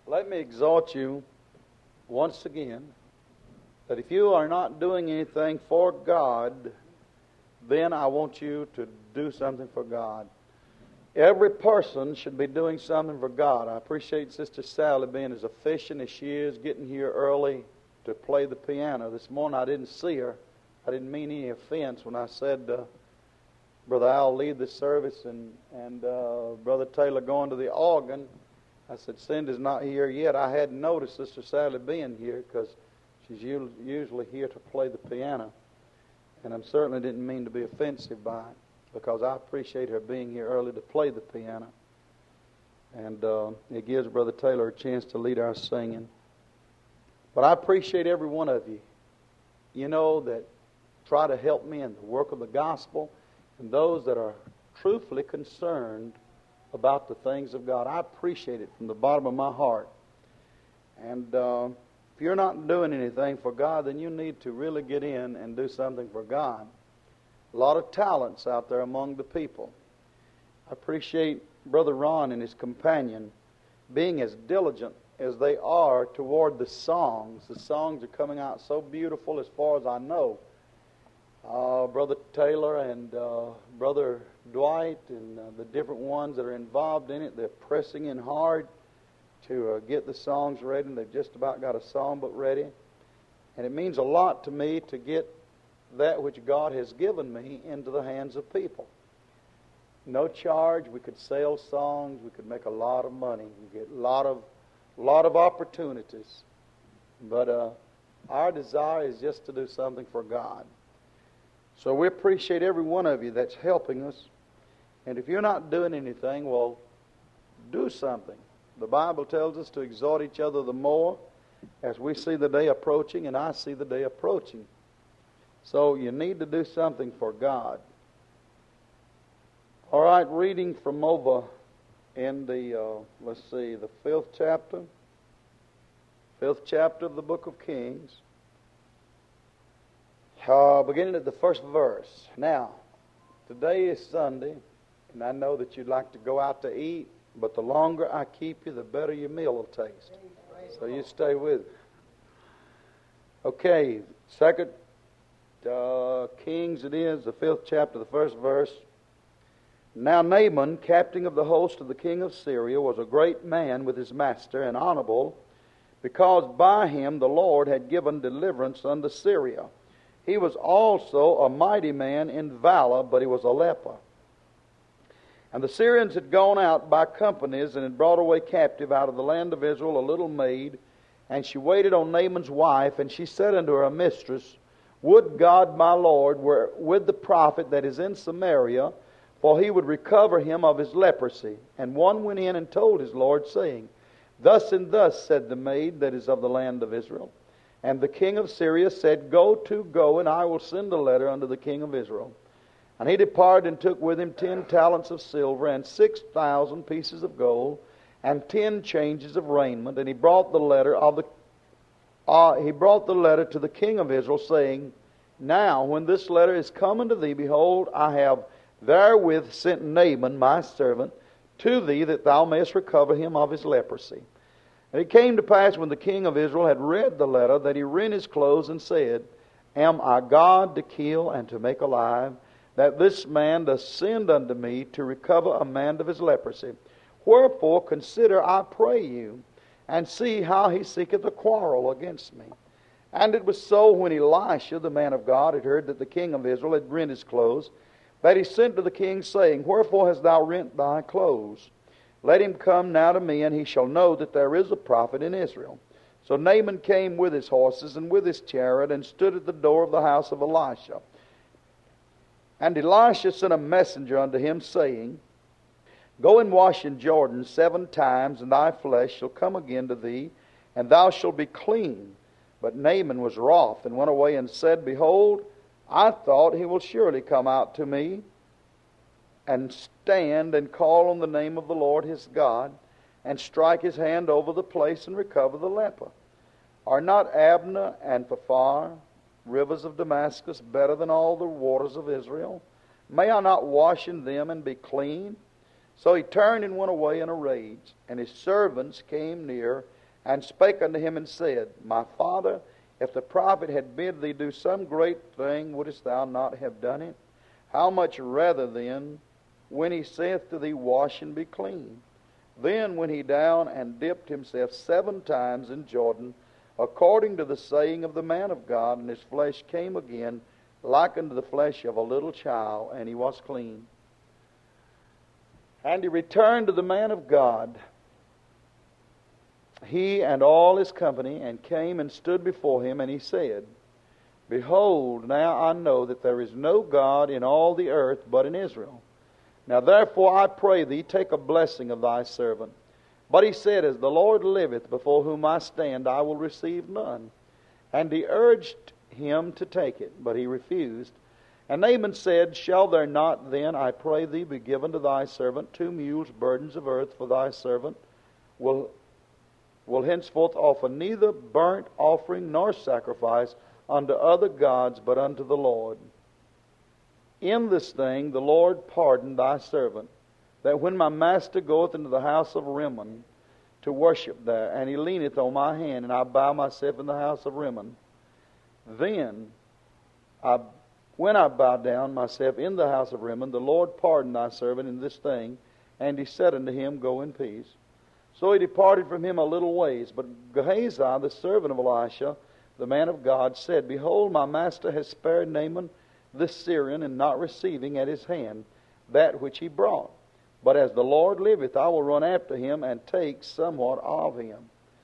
Let me exhort you once again that if you are not doing anything for God, then I want you to do something for God. Every person should be doing something for God. I appreciate Sister Sally being as efficient as she is, getting here early to play the piano. This morning I didn't see her. I didn't mean any offense when I said, Brother Al lead the service and Brother Taylor going to the organ. I said, Cindy's not here yet. I hadn't noticed Sister Sally being here because she's usually here to play the piano. And I certainly didn't mean to be offensive by it because I appreciate her being here early to play the piano. And it gives Brother Taylor a chance to lead our singing. But I appreciate every one of you, that try to help me in the work of the gospel and those that are truthfully concerned about the things of God. I appreciate it from the bottom of my heart. And if you're not doing anything for God, then you need to really get in and do something for God. A lot of talents out there among the people. I appreciate Brother Ron and his companion being as diligent as they are toward the songs. The songs are coming out so beautiful as far as I know. Brother Taylor and Brother Dwight and the different ones that are involved in it, they're pressing in hard to get the songs ready, and they've just about got a songbook ready. And it means a lot to me to get that which God has given me into the hands of people. No charge. We could sell songs. We could make a lot of money. We get a lot of opportunities. But our desire is just to do something for God. So we appreciate every one of you that's helping us. And if you're not doing anything, well, do something. The Bible tells us to exhort each other the more as we see the day approaching, and I see the day approaching. So you need to do something for God. All right, reading from over in the, the 5th chapter. 5th chapter of the book of Kings. Beginning at the first verse. Now, today is Sunday, and I know that you'd like to go out to eat, but the longer I keep you, the better your meal will taste. So you stay with me. Okay, 2 Kings it is, the 5th chapter, the first verse. Now Naaman, captain of the host of the king of Syria, was a great man with his master, and honorable, because by him the Lord had given deliverance unto Syria. He was also a mighty man in valor, but he was a leper. And the Syrians had gone out by companies and had brought away captive out of the land of Israel a little maid, and she waited on Naaman's wife, and she said unto her mistress, Would God my Lord were with the prophet that is in Samaria, for he would recover him of his leprosy. And one went in and told his Lord, saying, Thus and thus said the maid that is of the land of Israel. And the king of Syria said, Go, and I will send a letter unto the king of Israel. And he departed and took with him 10 talents of silver and 6,000 pieces of gold and 10 changes of raiment. And he brought the letter to the king of Israel, saying, Now when this letter is come unto thee, behold, I have therewith sent Naaman my servant to thee, that thou mayest recover him of his leprosy. And it came to pass, when the king of Israel had read the letter, that he rent his clothes and said, Am I God to kill and to make alive, that this man doth send unto me to recover a man of his leprosy? Wherefore consider, I pray you, and see how he seeketh a quarrel against me. And it was so, when Elisha, the man of God, had heard that the king of Israel had rent his clothes, that he sent to the king, saying, Wherefore hast thou rent thy clothes? Let him come now to me, and he shall know that there is a prophet in Israel. So Naaman came with his horses and with his chariot, and stood at the door of the house of Elisha. And Elisha sent a messenger unto him, saying, Go and wash in Jordan 7 times, and thy flesh shall come again to thee, and thou shalt be clean. But Naaman was wroth, and went away and said, Behold, I thought he will surely come out to me, and stand and call on the name of the Lord his God, and strike his hand over the place and recover the leper. Are not Abner and Pharpar, rivers of Damascus, better than all the waters of Israel? May I not wash in them and be clean? So he turned and went away in a rage. And his servants came near and spake unto him, and said, My father, if the prophet had bid thee do some great thing, wouldest thou not have done it? How much rather then, when he saith to thee, Wash and be clean? Then went he down and dipped himself 7 times in Jordan, according to the saying of the man of God, and his flesh came again like unto the flesh of a little child, and he was clean. And he returned to the man of God, he and all his company, and came and stood before him, and he said, Behold, now I know that there is no God in all the earth but in Israel. Now therefore I pray thee, take a blessing of thy servant. But he said, As the Lord liveth, before whom I stand, I will receive none. And he urged him to take it, but he refused. And Naaman said, Shall there not then, I pray thee, be given to thy servant 2 mules burdens of earth? For thy servant will henceforth offer neither burnt offering nor sacrifice unto other gods, but unto the Lord. In this thing the Lord pardon thy servant, that when my master goeth into the house of Rimmon to worship there, and he leaneth on my hand, and I bow myself in the house of Rimmon, then when I bow down myself in the house of Rimmon, the Lord pardon thy servant in this thing. And he said unto him, Go in peace. So he departed from him a little ways. But Gehazi, the servant of Elisha, the man of God, said, Behold, my master has spared Naaman this Syrian, in not receiving at his hand that which he brought. But as the Lord liveth, I will run after him, and take somewhat of him.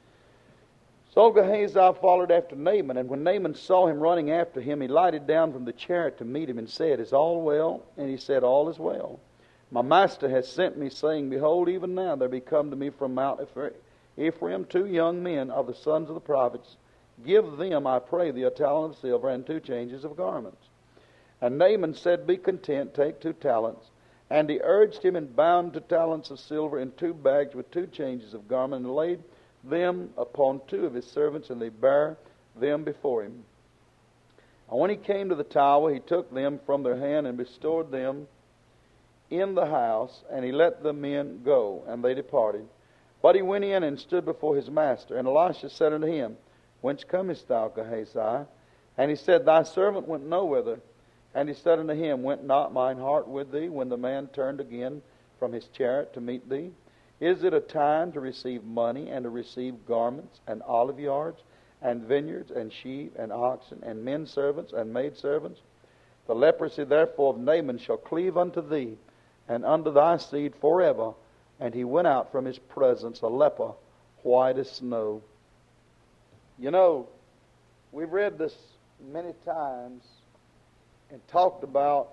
So Gehazi followed after Naaman, and when Naaman saw him running after him, he lighted down from the chariot to meet him, and said, Is all well? And he said, All is well. My master has sent me, saying, Behold, even now there be come to me from Mount Ephraim 2 young men of the sons of the prophets. Give them, I pray thee, a talent of silver and 2 changes of garments. And Naaman said, Be content, take 2 talents. And he urged him, and bound 2 talents of silver in 2 bags with 2 changes of garment, and laid them upon 2 of his servants, and they bare them before him. And when he came to the tower, he took them from their hand, and bestowed them in the house, and he let the men go, and they departed. But he went in and stood before his master. And Elisha said unto him, Whence comest thou, Gehazi? And he said, Thy servant went nowhither. And he said unto him, Went not mine heart with thee when the man turned again from his chariot to meet thee? Is it a time to receive money, and to receive garments, and olive yards, and vineyards, and sheep, and oxen, and men servants, and maid servants? The leprosy therefore of Naaman shall cleave unto thee, and unto thy seed forever. And he went out from his presence a leper, white as snow. You know, we've read this many times and talked about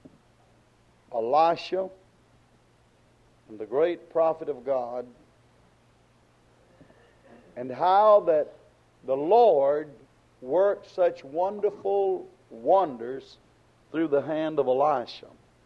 Elisha and the great prophet of God, and how that the Lord worked such wonderful wonders through the hand of Elisha.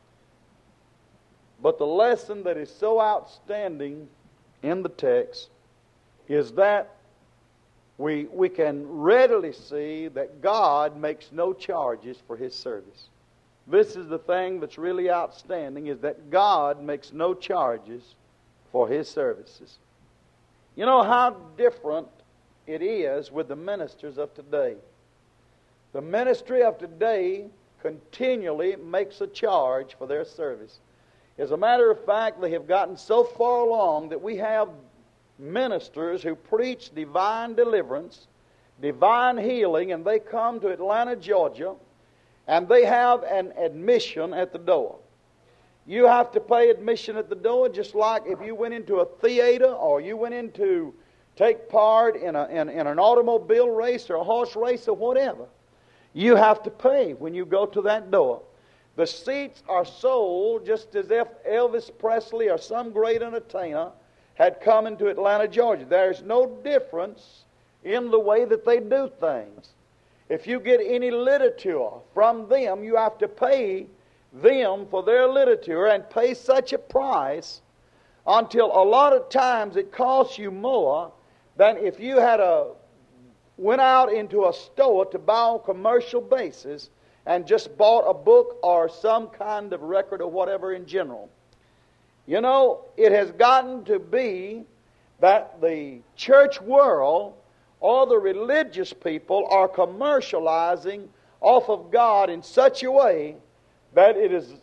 But the lesson that is so outstanding in the text is that we can readily see that God makes no charges for His service. This is the thing that's really outstanding, is that God makes no charges for His services. You know how different it is with the ministers of today. The ministry of today continually makes a charge for their service. As a matter of fact, they have gotten so far along that we have ministers who preach divine deliverance, divine healing, and they come to Atlanta, Georgia, and they have an admission at the door. You have to pay admission at the door, just like if you went into a theater or you went in to take part in an automobile race or a horse race or whatever. You have to pay when you go to that door. The seats are sold just as if Elvis Presley or some great entertainer had come into Atlanta, Georgia. There's no difference in the way that they do things. If you get any literature from them, you have to pay them for their literature and pay such a price until a lot of times it costs you more than if you had went out into a store to buy on a commercial basis and just bought a book or some kind of record or whatever in general. You know, it has gotten to be that the church world or the religious people are commercializing off of God in such a way that it is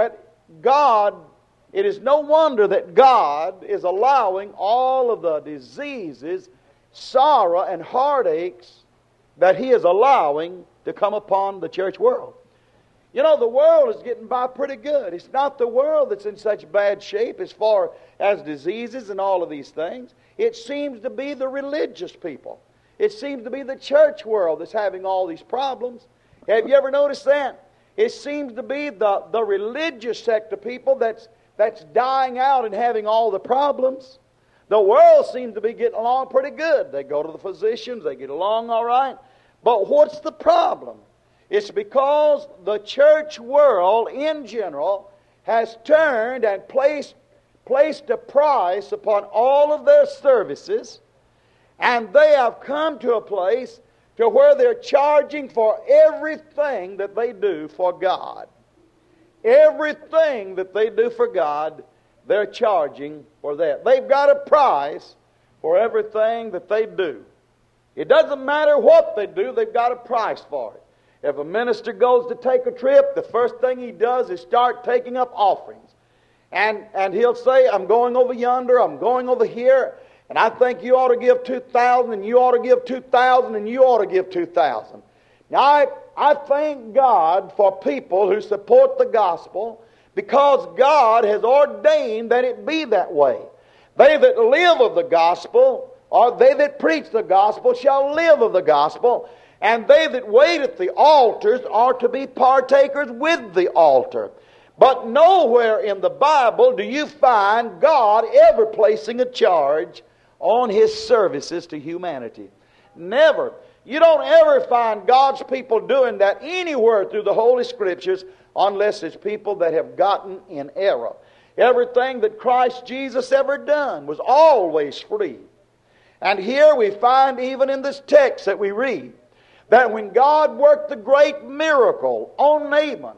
no wonder that God is allowing all of the diseases, sorrow, and heartaches that He is allowing to come upon the church world. You know, the world is getting by pretty good. It's not the world that's in such bad shape as far as diseases and all of these things. It seems to be the religious people. It seems to be the church world that's having all these problems. Have you ever noticed that? It seems to be the religious sect of people that's dying out and having all the problems. The world seems to be getting along pretty good. They go to the physicians, they get along all right. But what's the problem? It's because the church world in general has turned and placed a price upon all of their services, and they have come to a place to where they're charging for everything that they do for God. Everything that they do for God, they're charging for that. They've got a price for everything that they do. It doesn't matter what they do, they've got a price for it. If a minister goes to take a trip, the first thing he does is start taking up offerings. And he'll say, I'm going over yonder, I'm going over here, and I think you ought to give 2,000, and you ought to give 2,000, and you ought to give 2,000. Now, I thank God for people who support the gospel, because God has ordained that it be that way. They that live of the gospel, or they that preach the gospel, shall live of the gospel. And they that wait at the altars are to be partakers with the altar. But nowhere in the Bible do you find God ever placing a charge on His services to humanity. Never. You don't ever find God's people doing that anywhere through the Holy Scriptures unless it's people that have gotten in error. Everything that Christ Jesus ever done was always free. And here we find, even in this text that we read, that when God worked the great miracle on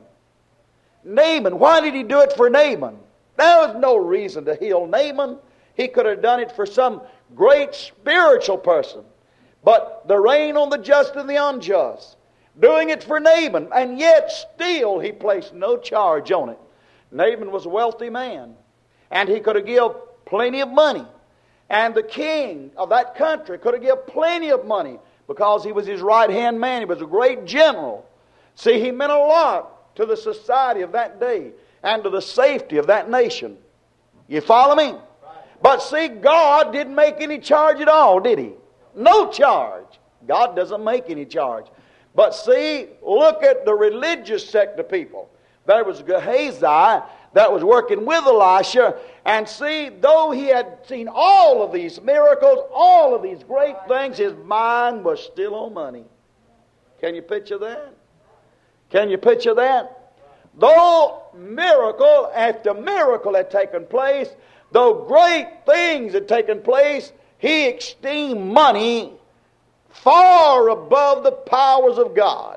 Naaman, why did He do it for Naaman? There was no reason to heal Naaman. He could have done it for some great spiritual person. But the rain on the just and the unjust, doing it for Naaman, and yet still He placed no charge on it. Naaman was a wealthy man, and he could have given plenty of money. And the king of that country could have given plenty of money, because he was his right-hand man. He was a great general. See, he meant a lot to the society of that day and to the safety of that nation. You follow me? But see, God didn't make any charge at all, did He? No charge. God doesn't make any charge. But see, look at the religious sect of people. There was Gehazi that was working with Elisha. And see, though he had seen all of these miracles, all of these great things, his mind was still on money. Can you picture that? Can you picture that? Though miracle after miracle had taken place, though great things had taken place, he esteemed money far above the powers of God,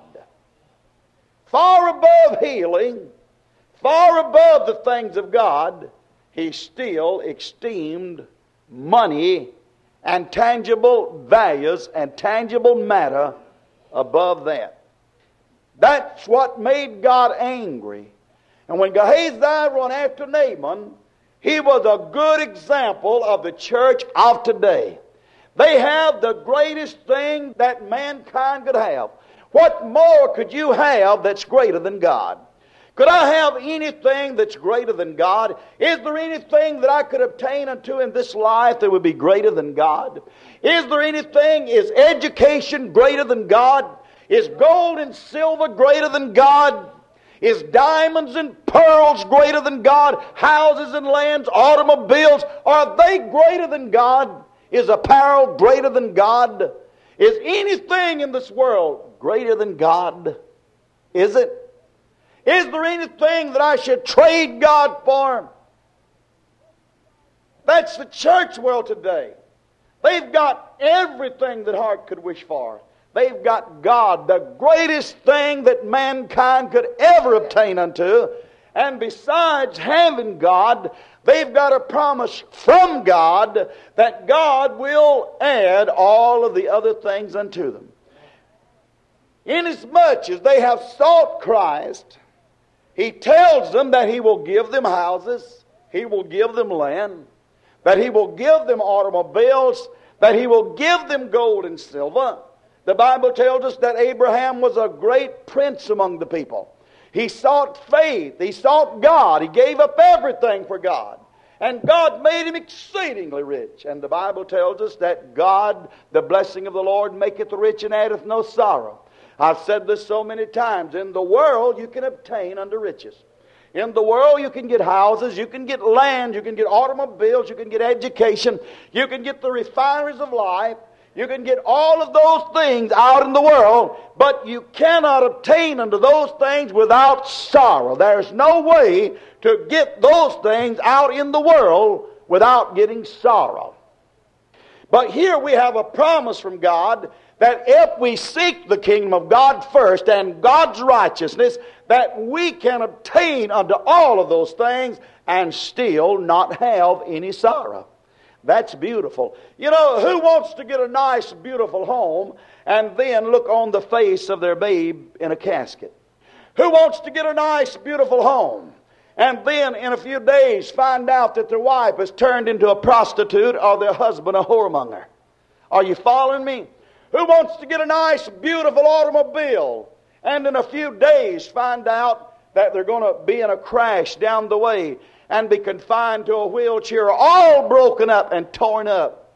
far above healing, far above the things of God. He still esteemed money and tangible values and tangible matter above that. That's what made God angry. And when Gehazi run after Naaman, he was a good example of the church of today. They have the greatest thing that mankind could have. What more could you have that's greater than God? Could I have anything that's greater than God? Is there anything that I could obtain unto in this life that would be greater than God? Is there anything, is education greater than God? Is gold and silver greater than God? Is diamonds and pearls greater than God? Houses and lands, automobiles, are they greater than God? Is apparel greater than God? Is anything in this world greater than God? Is it? Is there anything that I should trade God for? That's the church world today. They've got everything that heart could wish for. They've got God, the greatest thing that mankind could ever obtain unto. And besides having God, They've got a promise from God that God will add all of the other things unto them. Inasmuch as they have sought Christ, He tells them that He will give them houses, He will give them land, that He will give them automobiles, that He will give them gold and silver. The Bible tells us that Abraham was a great prince among the people. He sought faith. He sought God. He gave up everything for God. And God made him exceedingly rich. And the Bible tells us that God, the blessing of the Lord, maketh rich and addeth no sorrow. I've said this so many times. In the world, you can obtain unto riches. In the world, you can get houses, you can get land, you can get automobiles, you can get education, you can get the refineries of life, you can get all of those things out in the world, but you cannot obtain unto those things without sorrow. There's no way to get those things out in the world without getting sorrow. But here we have a promise from God that if we seek the kingdom of God first and God's righteousness, that we can obtain unto all of those things and still not have any sorrow. That's beautiful. You know, who wants to get a nice, beautiful home and then look on the face of their babe in a casket? Who wants to get a nice, beautiful home and then in a few days find out that their wife has turned into a prostitute or their husband a whoremonger? Are you following me? Who wants to get a nice, beautiful automobile and in a few days find out that they're going to be in a crash down the way and be confined to a wheelchair, all broken up and torn up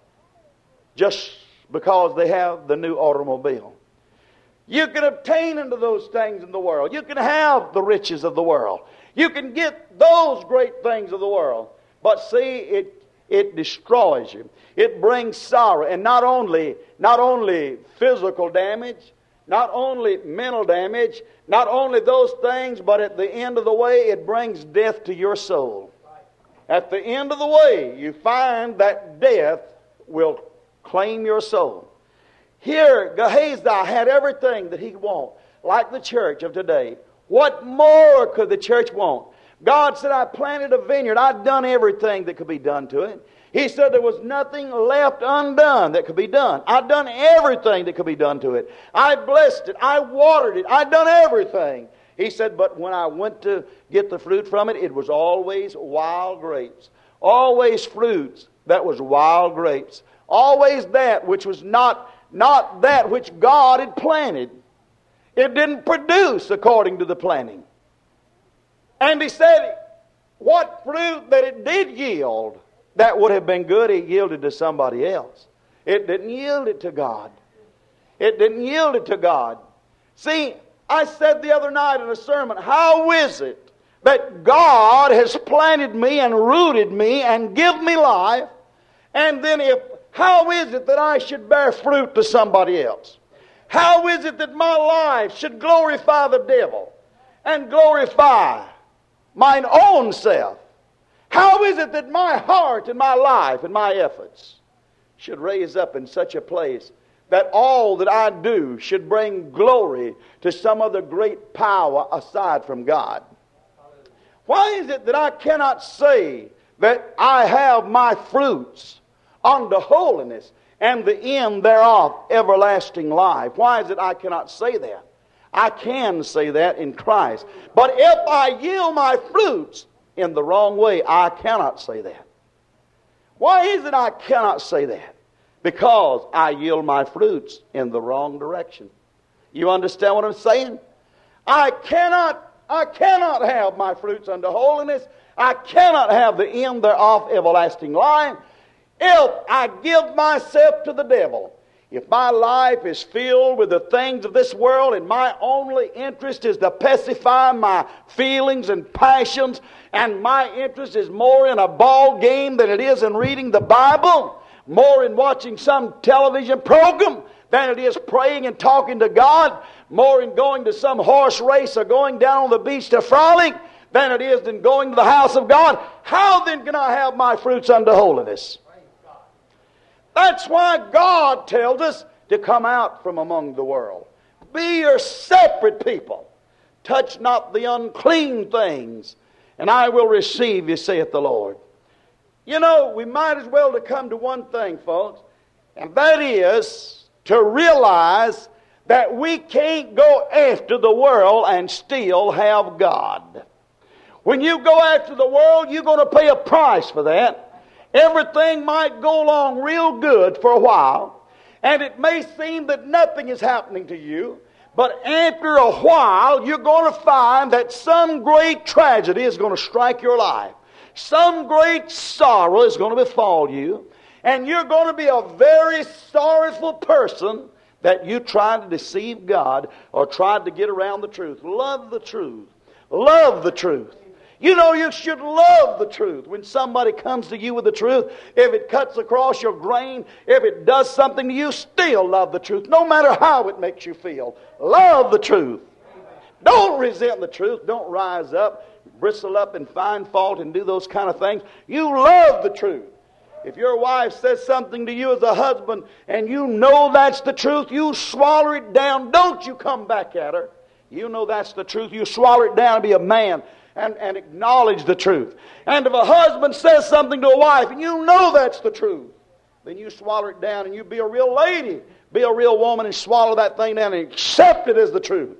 just because they have the new automobile? You can obtain into those things in the world. You can have the riches of the world. You can get those great things of the world. But see, it destroys you. It brings sorrow. And not only physical damage, not only mental damage, not only those things, but at the end of the way, it brings death to your soul. At the end of the way, you find that death will claim your soul. Here, Gehazi had everything that he wanted, like the church of today. What more could the church want? God said, I planted a vineyard. I'd done everything that could be done to it. He said there was nothing left undone that could be done. I'd done everything that could be done to it. I blessed it. I watered it. I'd done everything. He said, but when I went to get the fruit from it, it was always wild grapes. Always fruits that was wild grapes. Always that which was not that which God had planted. It didn't produce according to the planting. And he said, what fruit that it did yield that would have been good, it yielded to somebody else. It didn't yield it to God. It didn't yield it to God. See, I said the other night in a sermon, how is it that God has planted me and rooted me and give me life, and then how is it that I should bear fruit to somebody else? How is it that my life should glorify the devil and glorify mine own self? How is it that my heart and my life and my efforts should raise up in such a place that all that I do should bring glory to some other great power aside from God? Why is it that I cannot say that I have my fruits unto holiness and the end thereof everlasting life? Why is it I cannot say that? I can say that in Christ. But if I yield my fruits in the wrong way, I cannot say that. Why is it I cannot say that? Because I yield my fruits in the wrong direction. You understand what I'm saying? I cannot have my fruits unto holiness. I cannot have the end thereof everlasting life if I give myself to the devil. If my life is filled with the things of this world and my only interest is to pacify my feelings and passions, and my interest is more in a ball game than it is in reading the Bible, more in watching some television program than it is praying and talking to God, more in going to some horse race or going down on the beach to frolic than it is in going to the house of God, how then can I have my fruits unto holiness? That's why God tells us to come out from among the world. Be your separate people. Touch not the unclean things, and I will receive you, saith the Lord. You know, we might as well to come to one thing, folks, and that is to realize that we can't go after the world and still have God. When you go after the world, you're going to pay a price for that. Everything might go along real good for a while, and it may seem that nothing is happening to you, but after a while, you're going to find that some great tragedy is going to strike your life. Some great sorrow is going to befall you, and you're going to be a very sorrowful person that you tried to deceive God or tried to get around the truth. Love the truth. Love the truth. You know, you should love the truth. When somebody comes to you with the truth, if it cuts across your grain, if it does something to you, still love the truth, no matter how it makes you feel. Love the truth. Don't resent the truth. Don't rise up, bristle up, and find fault and do those kind of things. You love the truth. If your wife says something to you as a husband and you know that's the truth, you swallow it down. Don't you come back at her. You know that's the truth. You swallow it down and be a man and acknowledge the truth. And if a husband says something to a wife and you know that's the truth, then you swallow it down and you be a real lady, be a real woman and swallow that thing down and accept it as the truth.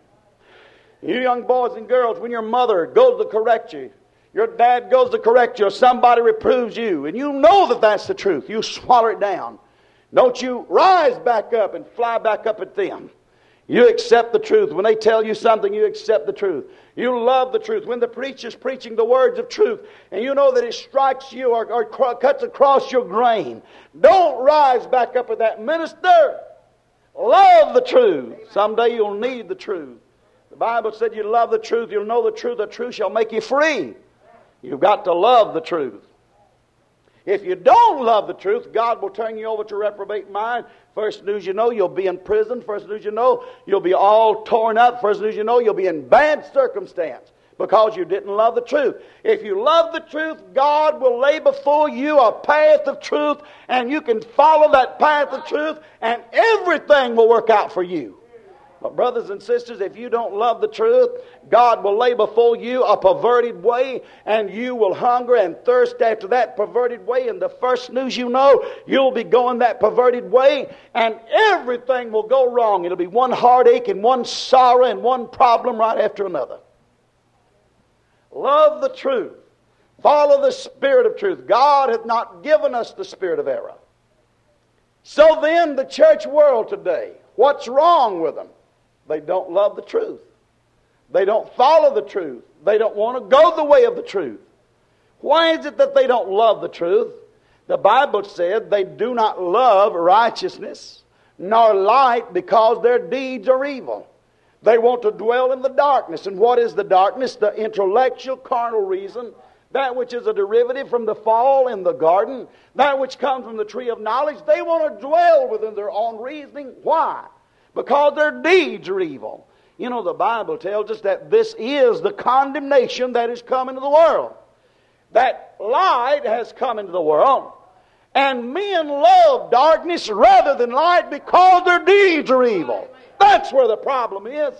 You young boys and girls, when your mother goes to correct you, your dad goes to correct you, or somebody reproves you, and you know that that's the truth, you swallow it down. Don't you rise back up and fly back up at them. You accept the truth. When they tell you something, you accept the truth. You love the truth. When the preacher's preaching the words of truth, and you know that it strikes you or cuts across your grain, don't rise back up at that minister. Love the truth. Someday you'll need the truth. The Bible said you love the truth, you'll know the truth shall make you free. You've got to love the truth. If you don't love the truth, God will turn you over to reprobate mind. First news you know, you'll be in prison. First news you know, you'll be all torn up. First news you know, you'll be in bad circumstance because you didn't love the truth. If you love the truth, God will lay before you a path of truth, and you can follow that path of truth, and everything will work out for you. But brothers and sisters, if you don't love the truth, God will lay before you a perverted way, and you will hunger and thirst after that perverted way, and the first news you know, you'll be going that perverted way, and everything will go wrong. It'll be one heartache and one sorrow and one problem right after another. Love the truth. Follow the spirit of truth. God hath not given us the spirit of error. So then, the church world today, what's wrong with them? They don't love the truth. They don't follow the truth. They don't want to go the way of the truth. Why is it that they don't love the truth? The Bible said they do not love righteousness nor light because their deeds are evil. They want to dwell in the darkness. And what is the darkness? The intellectual, carnal reason. That which is a derivative from the fall in the garden. That which comes from the tree of knowledge. They want to dwell within their own reasoning. Why? Because their deeds are evil. You know, the Bible tells us that this is the condemnation that is come into the world. That light has come into the world. And men love darkness rather than light because their deeds are evil. That's where the problem is.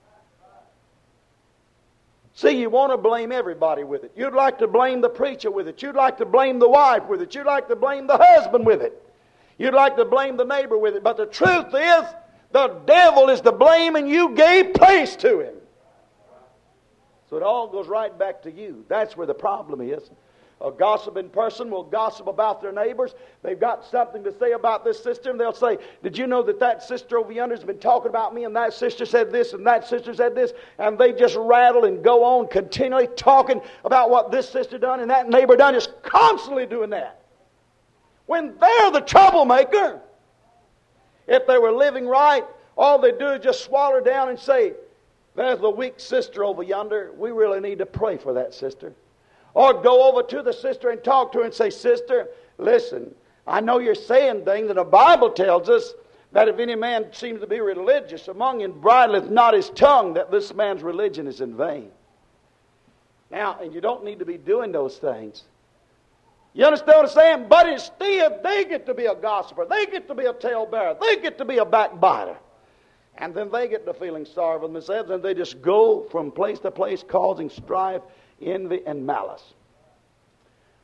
See, you want to blame everybody with it. You'd like to blame the preacher with it. You'd like to blame the wife with it. You'd like to blame the husband with it. You'd like to blame the neighbor with it. But the truth is, the devil is to blame, and you gave place to him. So it all goes right back to you. That's where the problem is. A gossiping person will gossip about their neighbors. They've got something to say about this sister, and they'll say, did you know that sister over yonder has been talking about me, and that sister said this, and that sister said this, and they just rattle and go on continually talking about what this sister done and that neighbor done, just constantly doing that. When they're the troublemaker. If they were living right, all they do is just swallow down and say, there's the weak sister over yonder. We really need to pray for that sister. Or go over to the sister and talk to her and say, sister, listen, I know you're saying things, and the Bible tells us that if any man seems to be religious among you and bridleth not his tongue, that this man's religion is in vain. Now, and you don't need to be doing those things. You understand what I'm saying? But instead, they get to be a gossiper. They get to be a talebearer. They get to be a backbiter. And then they get to feeling sorry for themselves, and they just go from place to place causing strife, envy, and malice.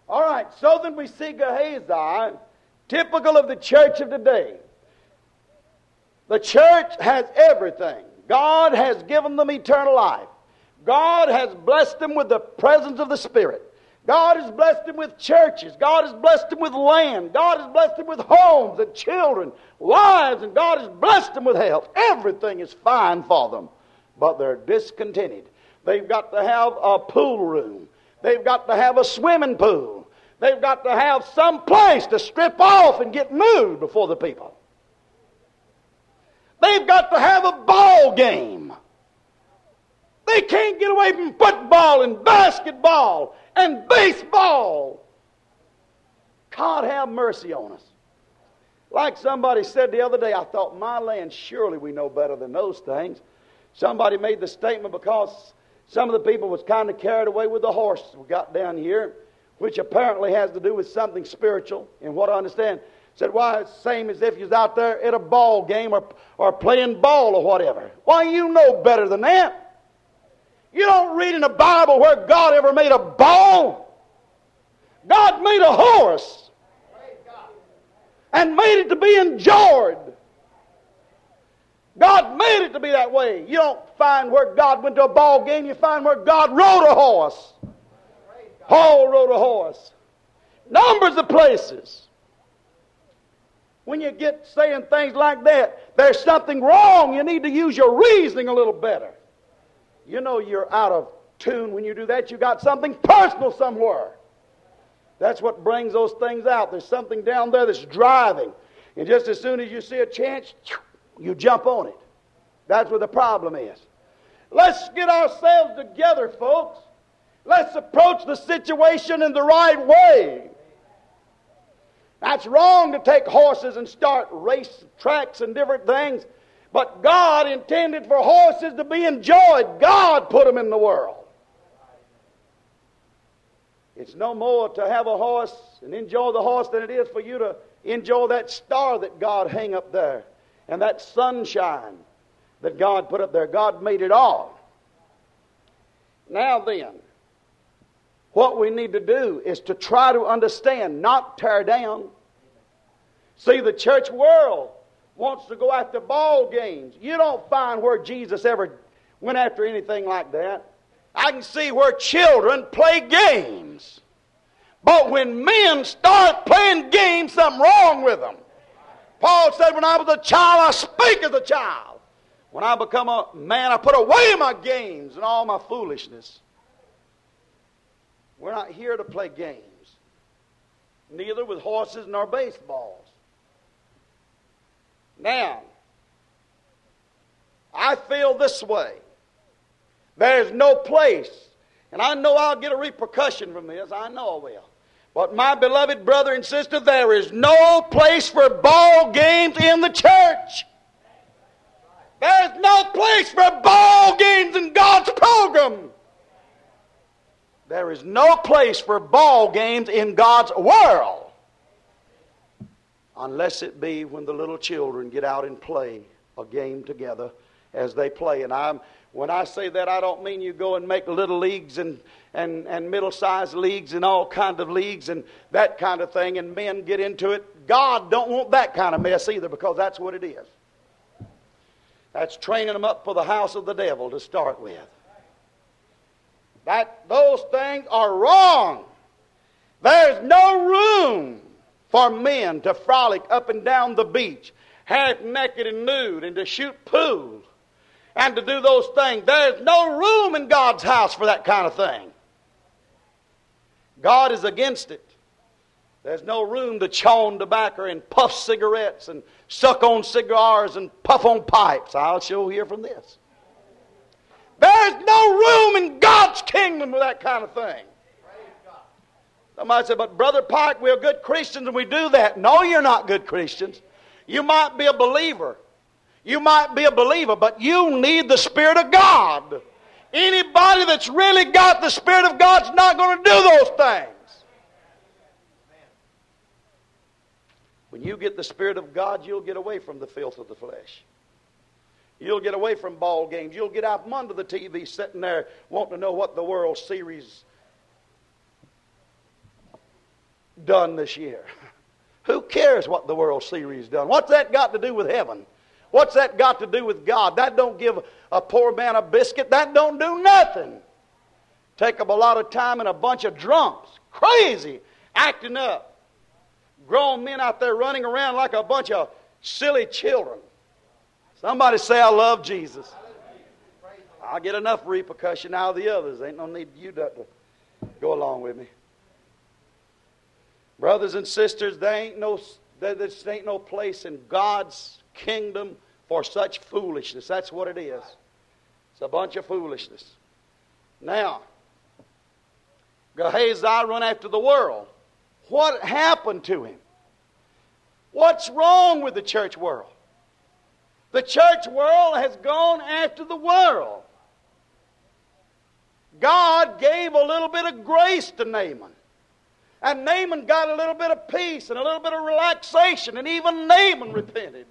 All right, so then we see Gehazi, typical of the church of today. The church has everything. God has given them eternal life. God has blessed them with the presence of the Spirit. God has blessed them with churches. God has blessed them with land. God has blessed them with homes and children, wives, and God has blessed them with health. Everything is fine for them, but they're discontented. They've got to have a pool room. They've got to have a swimming pool. They've got to have some place to strip off and get nude before the people. They've got to have a ball game. They can't get away from football and basketball and baseball. God have mercy on us. Like somebody said the other day, I thought, my land, surely we know better than those things. Somebody made the statement because some of the people was kind of carried away with the horse we got down here, which apparently has to do with something spiritual, in what I understand. Said, why, it's the same as if you was out there at a ball game or playing ball or whatever. Why, you know better than that. You don't read in the Bible where God ever made a ball. God made a horse and made it to be enjoyed. God made it to be that way. You don't find where God went to a ball game. You find where God rode a horse. Paul rode a horse. Numbers of places. When you get saying things like that, there's something wrong. You need to use your reasoning a little better. You know you're out of tune when you do that. You got something personal somewhere. That's what brings those things out. There's something down there that's driving. And just as soon as you see a chance, you jump on it. That's what the problem is. Let's get ourselves together, folks. Let's approach the situation in the right way. That's wrong to take horses and start race tracks and different things. But God intended for horses to be enjoyed. God put them in the world. It's no more to have a horse and enjoy the horse than it is for you to enjoy that star that God hung up there and that sunshine that God put up there. God made it all. Now then, what we need to do is to try to understand, not tear down. See, the church world wants to go after ball games. You don't find where Jesus ever went after anything like that. I can see where children play games. But when men start playing games, something's wrong with them. Paul said, when I was a child, I speak as a child. When I become a man, I put away my games and all my foolishness. We're not here to play games. Neither with horses nor baseballs. Now, I feel this way. There's no place, and I know I'll get a repercussion from this. I know I will. But my beloved brother and sister, there is no place for ball games in the church. There's no place for ball games in God's program. There is no place for ball games in God's world. Unless it be when the little children get out and play a game together as they play. And when I say that, I don't mean you go and make little leagues and middle-sized leagues and all kinds of leagues and that kind of thing, and men get into it. God don't want that kind of mess either, because that's what it is. That's training them up for the house of the devil to start with. Those things are wrong. There's no room for men to frolic up and down the beach, half naked and nude, and to shoot pool, and to do those things. There's no room in God's house for that kind of thing. God is against it. There's no room to chew on tobacco and puff cigarettes and suck on cigars and puff on pipes. I'll show here from this. There's no room in God's kingdom for that kind of thing. Somebody said, but Brother Pike, we're good Christians and we do that. No, you're not good Christians. You might be a believer. You might be a believer, but you need the Spirit of God. Anybody that's really got the Spirit of God's not going to do those things. When you get the Spirit of God, you'll get away from the filth of the flesh. You'll get away from ball games. You'll get out from under the TV sitting there wanting to know what the World Series done this year? Who cares what the World Series done? What's that got to do with heaven? What's that got to do with God? That don't give a poor man a biscuit. That don't do nothing. Take up a lot of time and a bunch of drunks, crazy, acting up. Grown men out there running around like a bunch of silly children. Somebody say, I love Jesus. I'll get enough repercussion out of the others. Ain't no need you to go along with me. Brothers and sisters, there ain't no place in God's kingdom for such foolishness. That's what it is. It's a bunch of foolishness. Now, Gehazi run after the world. What happened to him? What's wrong with the church world? The church world has gone after the world. God gave a little bit of grace to Naaman. And Naaman got a little bit of peace and a little bit of relaxation. And even Naaman repented.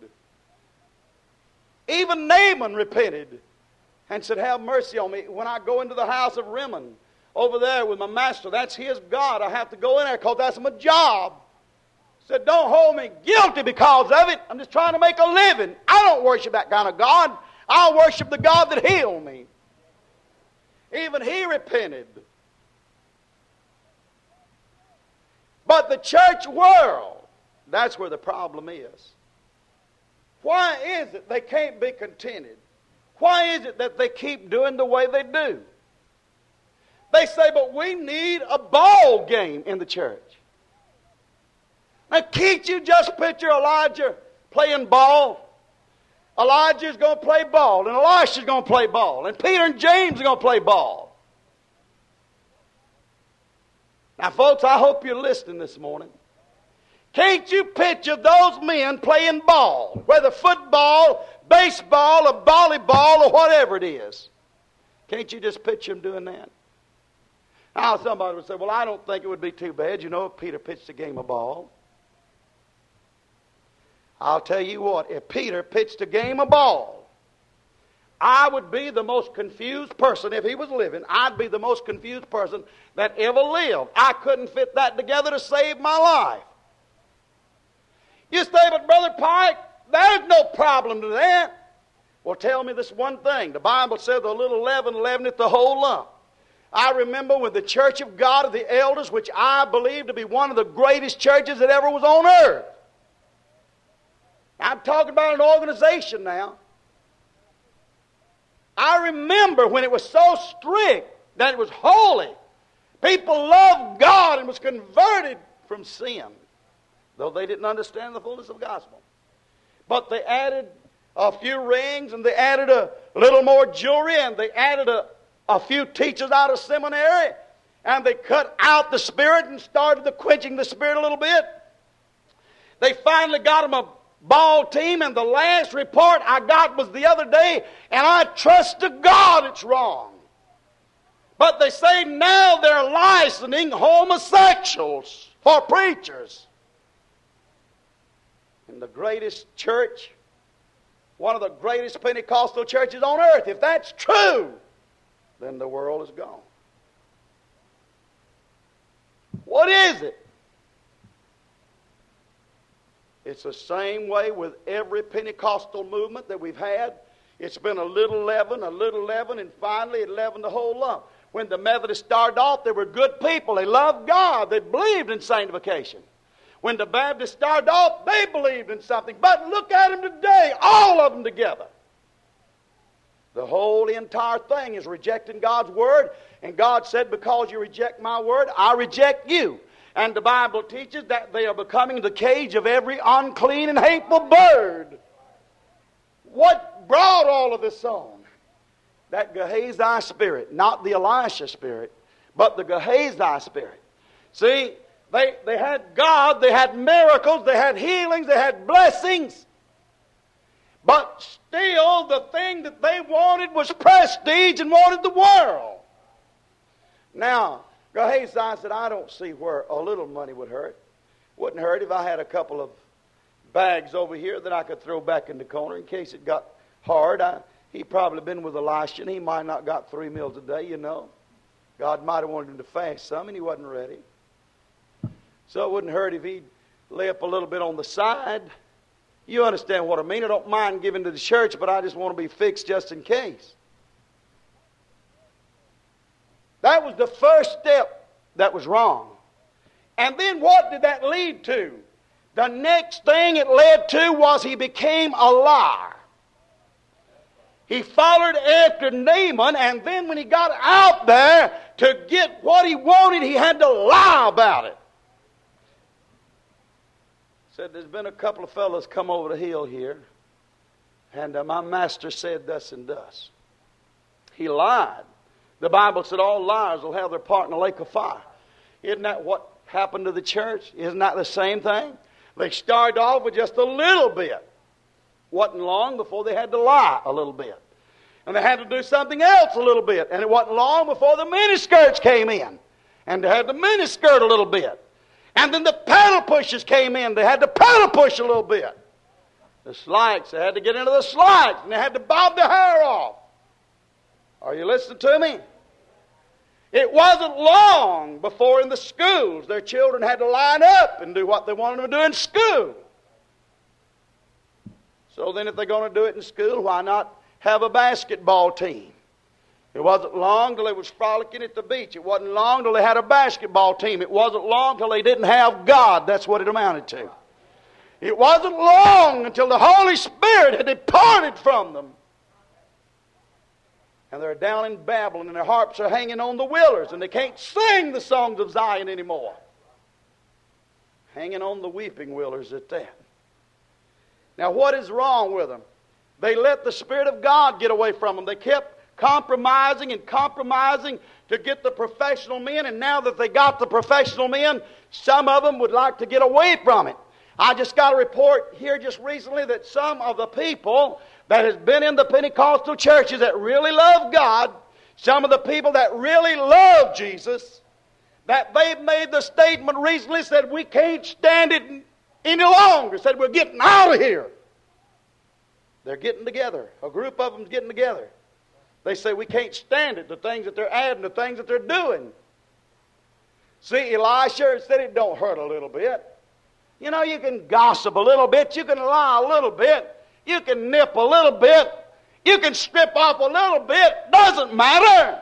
Even Naaman repented and said, have mercy on me. When I go into the house of Rimmon over there with my master, that's his God. I have to go in there because that's my job. Said, don't hold me guilty because of it. I'm just trying to make a living. I don't worship that kind of God. I worship the God that healed me. Even he repented. But the church world, that's where the problem is. Why is it they can't be contented? Why is it that they keep doing the way they do? They say, but we need a ball game in the church. Now, can't you just picture Elijah playing ball? Elijah's going to play ball, and Elisha's going to play ball, and Peter and James are going to play ball. Now, folks, I hope you're listening this morning. Can't you picture those men playing ball, whether football, baseball, or volleyball, or whatever it is? Can't you just picture them doing that? Now, somebody would say, well, I don't think it would be too bad, if Peter pitched a game of ball. I'll tell you what, if Peter pitched a game of ball, I would be the most confused person. If he was living, I'd be the most confused person that ever lived. I couldn't fit that together to save my life. You say, but Brother Pike, there's no problem to that. Well, tell me this one thing. The Bible says the little leaven leaveneth the whole lump. I remember when the Church of God of the Elders, which I believe to be one of the greatest churches that ever was on earth. I'm talking about an organization now. I remember when it was so strict that it was holy. People loved God and was converted from sin, though they didn't understand the fullness of the gospel. But they added a few rings, and they added a little more jewelry, and they added a few teachers out of seminary, and they cut out the Spirit and started quenching the Spirit a little bit. They finally got them a ball team, and the last report I got was the other day, and I trust to God it's wrong. But they say now they're licensing homosexuals for preachers. In the greatest church, one of the greatest Pentecostal churches on earth, if that's true, then the world is gone. What is it? It's the same way with every Pentecostal movement that we've had. It's been a little leaven, and finally it leavened the whole lump. When the Methodists started off, they were good people. They loved God. They believed in sanctification. When the Baptists started off, they believed in something. But look at them today, all of them together. The whole entire thing is rejecting God's Word. And God said, because you reject my Word, I reject you. And the Bible teaches that they are becoming the cage of every unclean and hateful bird. What brought all of this on? That Gehazi spirit, not the Elisha spirit, but the Gehazi spirit. See, they had God, they had miracles, they had healings, they had blessings. But still, the thing that they wanted was prestige and wanted the world. Now, Gehazi said, I don't see where a little money would hurt. Wouldn't hurt if I had a couple of bags over here that I could throw back in the corner in case it got hard. He'd probably been with Elisha, and he might not got 3 meals a day, God might have wanted him to fast some, and he wasn't ready. So it wouldn't hurt if he'd lay up a little bit on the side. You understand what I mean? I don't mind giving to the church, but I just want to be fixed just in case. That was the first step that was wrong. And then what did that lead to? The next thing it led to was he became a liar. He followed after Naaman, and then when he got out there to get what he wanted, he had to lie about it. Said, there's been a couple of fellows come over the hill here, and my master said thus and thus. He lied. The Bible said all liars will have their part in the lake of fire. Isn't that what happened to the church? Isn't that the same thing? They started off with just a little bit. Wasn't long before they had to lie a little bit. And they had to do something else a little bit. And it wasn't long before the miniskirts came in. And they had to miniskirt a little bit. And then the paddle pushers came in. They had to paddle push a little bit. The slides, they had to get into the slides. And they had to bob their hair off. Are you listening to me? It wasn't long before in the schools their children had to line up and do what they wanted them to do in school. So then if they're going to do it in school, why not have a basketball team? It wasn't long till they was frolicking at the beach. It wasn't long till they had a basketball team. It wasn't long till they didn't have God. That's what it amounted to. It wasn't long until the Holy Spirit had departed from them. And they're down in Babylon, and their harps are hanging on the willows, and they can't sing the songs of Zion anymore. Hanging on the weeping willows at that. Now, what is wrong with them? They let the Spirit of God get away from them. They kept compromising and compromising to get the professional men, and now that they got the professional men, some of them would like to get away from it. I just got a report here just recently that some of the people that has been in the Pentecostal churches that really love God, some of the people that really love Jesus, that they've made the statement recently, said we can't stand it any longer, said we're getting out of here. They're getting together. A group of them's getting together. They say we can't stand it, the things that they're adding, the things that they're doing. See, Elisha said it don't hurt a little bit. You know, you can gossip a little bit, you can lie a little bit, you can nip a little bit. You can strip off a little bit. Doesn't matter.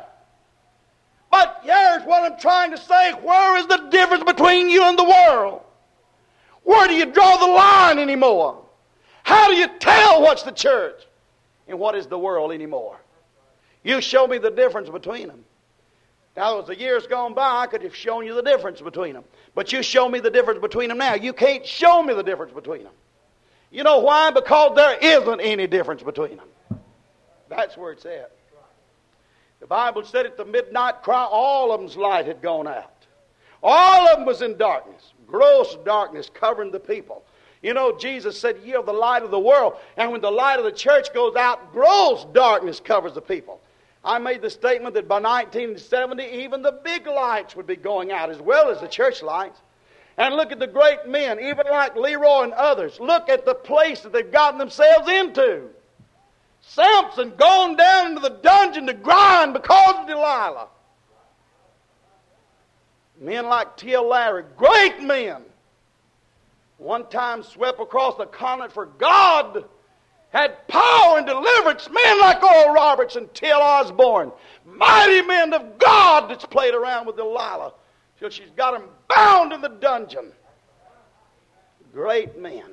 But here's what I'm trying to say. Where is the difference between you and the world? Where do you draw the line anymore? How do you tell what's the church and what is the world anymore? You show me the difference between them. Now, as the years gone by, I could have shown you the difference between them. But you show me the difference between them now. You can't show me the difference between them. You know why? Because there isn't any difference between them. That's where it's at. The Bible said at the midnight cry, all of them's light had gone out. All of them was in darkness. Gross darkness covering the people. You know, Jesus said, ye are the light of the world. And when the light of the church goes out, gross darkness covers the people. I made the statement that by 1970, even the big lights would be going out as well as the church lights. And look at the great men, even like Leroy and others. Look at the place that they've gotten themselves into. Samson gone down into the dungeon to grind because of Delilah. Men like T.L. Larry, great men. One time swept across the continent for God. Had power and deliverance. Men like Oral Roberts and T.L. Osborne. Mighty men of God that's played around with Delilah till she's got him bound in the dungeon. Great men.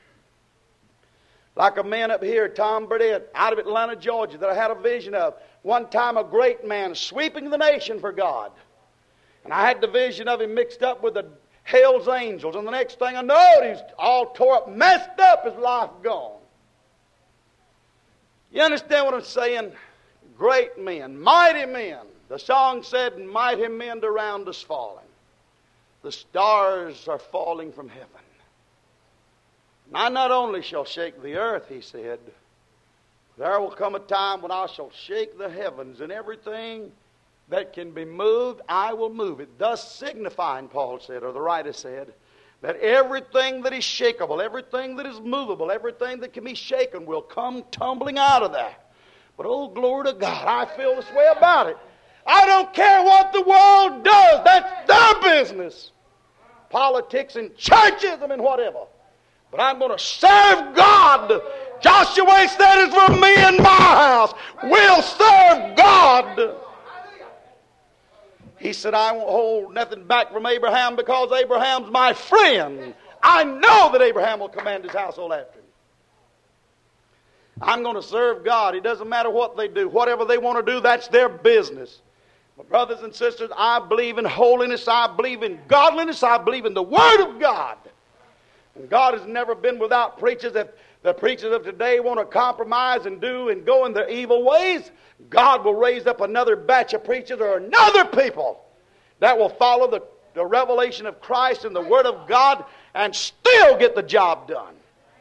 Like a man up here, Tom Burdett, out of Atlanta, Georgia, that I had a vision of. One time a great man sweeping the nation for God. And I had the vision of him mixed up with the Hell's Angels. And the next thing I know, he's all tore up, messed up, his life gone. You understand what I'm saying? Great men, mighty men. The song said, mighty men around us falling. The stars are falling from heaven. And I not only shall shake the earth, he said, there will come a time when I shall shake the heavens, and everything that can be moved, I will move it. Thus signifying, Paul said, or the writer said, that everything that is shakeable, everything that is movable, everything that can be shaken will come tumbling out of that. But oh, glory to God, I feel this way about it. I don't care what the world does. That's their business. politics and churchism and whatever. But I'm going to serve God. Joshua said, "As for me and my house, we'll serve God." He said, "I won't hold nothing back from Abraham because Abraham's my friend. I know that Abraham will command his household after him. I'm going to serve God. It doesn't matter what they do. Whatever they want to do, that's their business." But brothers and sisters, I believe in holiness. I believe in godliness. I believe in the Word of God. And God has never been without preachers. If the preachers of today want to compromise and do and go in their evil ways, God will raise up another batch of preachers or another people that will follow the revelation of Christ and the Word of God and still get the job done.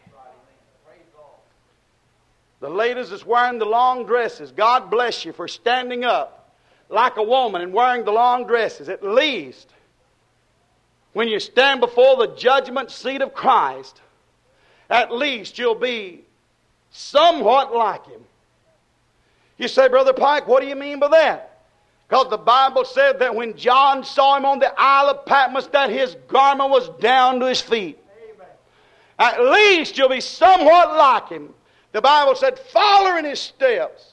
The ladies that's wearing the long dresses, God bless you for standing up like a woman and wearing the long dresses. At least when you stand before the judgment seat of Christ, at least you'll be somewhat like Him. You say, "Brother Pike, what do you mean by that?" Because the Bible said that when John saw Him on the Isle of Patmos, that His garment was down to His feet. Amen. At least you'll be somewhat like Him. The Bible said, "Follow in His steps."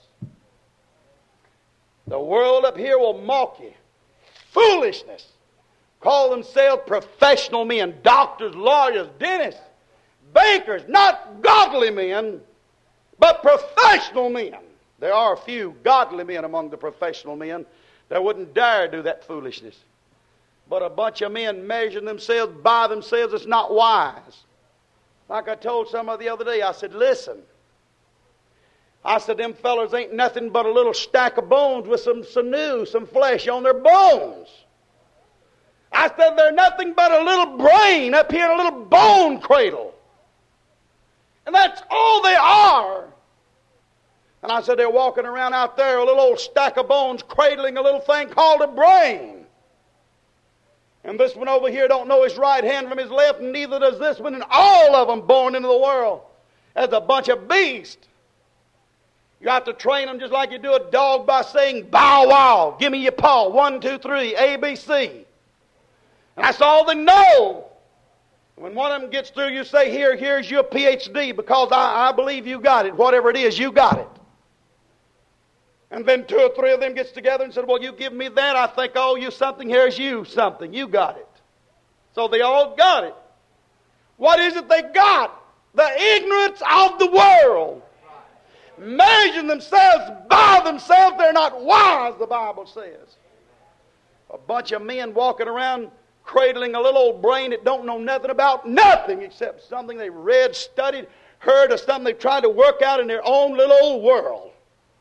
The world up here will mock you. Foolishness. Call themselves professional men, doctors, lawyers, dentists, bakers, not godly men, but professional men. There are a few godly men among the professional men that wouldn't dare do that foolishness. But a bunch of men measuring themselves by themselves, it's not wise. Like I told somebody the other day, I said, "Listen." I said, "Them fellas ain't nothing but a little stack of bones with some sinew, some flesh on their bones." I said, "They're nothing but a little brain up here in a little bone cradle. And that's all they are." And I said, "They're walking around out there, a little old stack of bones, cradling a little thing called a brain. And this one over here don't know his right hand from his left, and neither does this one, and all of them born into the world as a bunch of beasts. You have to train them just like you do a dog by saying, 'Bow wow, give me your paw, 1, 2, 3, ABC.' And that's all they know. When one of them gets through, you say, here's your PhD, because I believe you got it. Whatever it is, you got it." And then 2 or 3 of them gets together and said, "Well, you give me that, I think I owe you something. Here's you something. You got it." So they all got it. What is it they got? The ignorance of the world. Measuring themselves by themselves, they're not wise, the Bible says. A bunch of men walking around cradling a little old brain that don't know nothing about nothing except something they read, studied, heard, or something they tried to work out in their own little old world.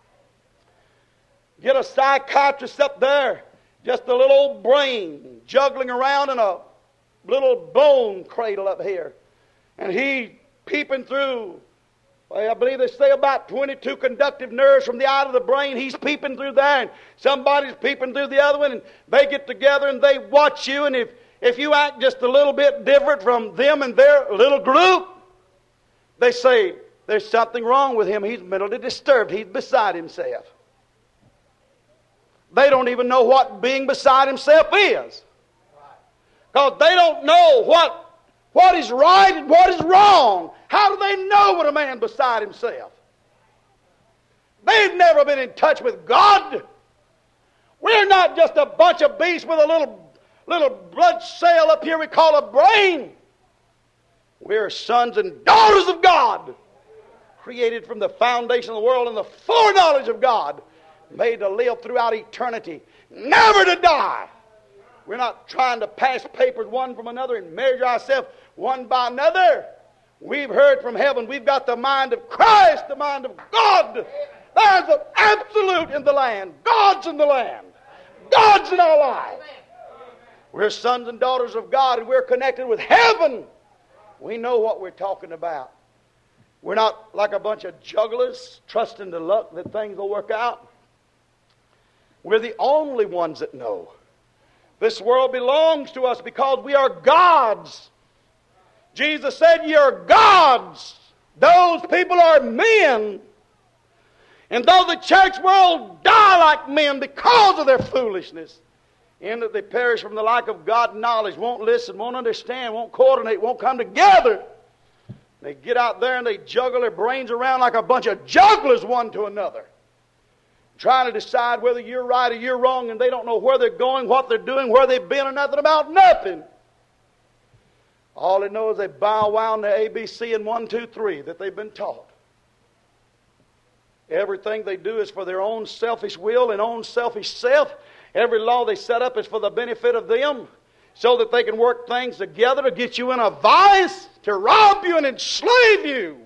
Get a psychiatrist up there, just a little old brain juggling around in a little bone cradle up here. And he peeping through, I believe they say about 22 conductive nerves from the eye of the brain. He's peeping through there, and somebody's peeping through the other one, and they get together and they watch you, and if you act just a little bit different from them and their little group, they say, "There's something wrong with him. He's mentally disturbed. He's beside himself." They don't even know what being beside himself is. Because they don't know what is right and what is wrong. How do they know what a man beside himself? They've never been in touch with God. We're not just a bunch of beasts with a little blood cell up here we call a brain. We're sons and daughters of God, created from the foundation of the world in the foreknowledge of God, made to live throughout eternity, never to die. We're not trying to pass papers one from another and measure ourselves one by another. We've heard from heaven. We've got the mind of Christ, the mind of God. There's an absolute in the land. God's in the land. God's in our life. We're sons and daughters of God, and we're connected with heaven. We know what we're talking about. We're not like a bunch of jugglers trusting to luck that things will work out. We're the only ones that know. This world belongs to us because we are God's. Jesus said, "You're God's." Those people are men. And though the church world die like men because of their foolishness, in that they perish from the lack of God knowledge, won't listen, won't understand, won't coordinate, won't come together. They get out there and they juggle their brains around like a bunch of jugglers one to another, trying to decide whether you're right or you're wrong, and they don't know where they're going, what they're doing, where they've been, or nothing about nothing. All they know is they bow wow in the ABC and 1, 2, 3 that they've been taught. Everything they do is for their own selfish will and own selfish self. Every law they set up is for the benefit of them, so that they can work things together to get you in a vice, to rob you and enslave you.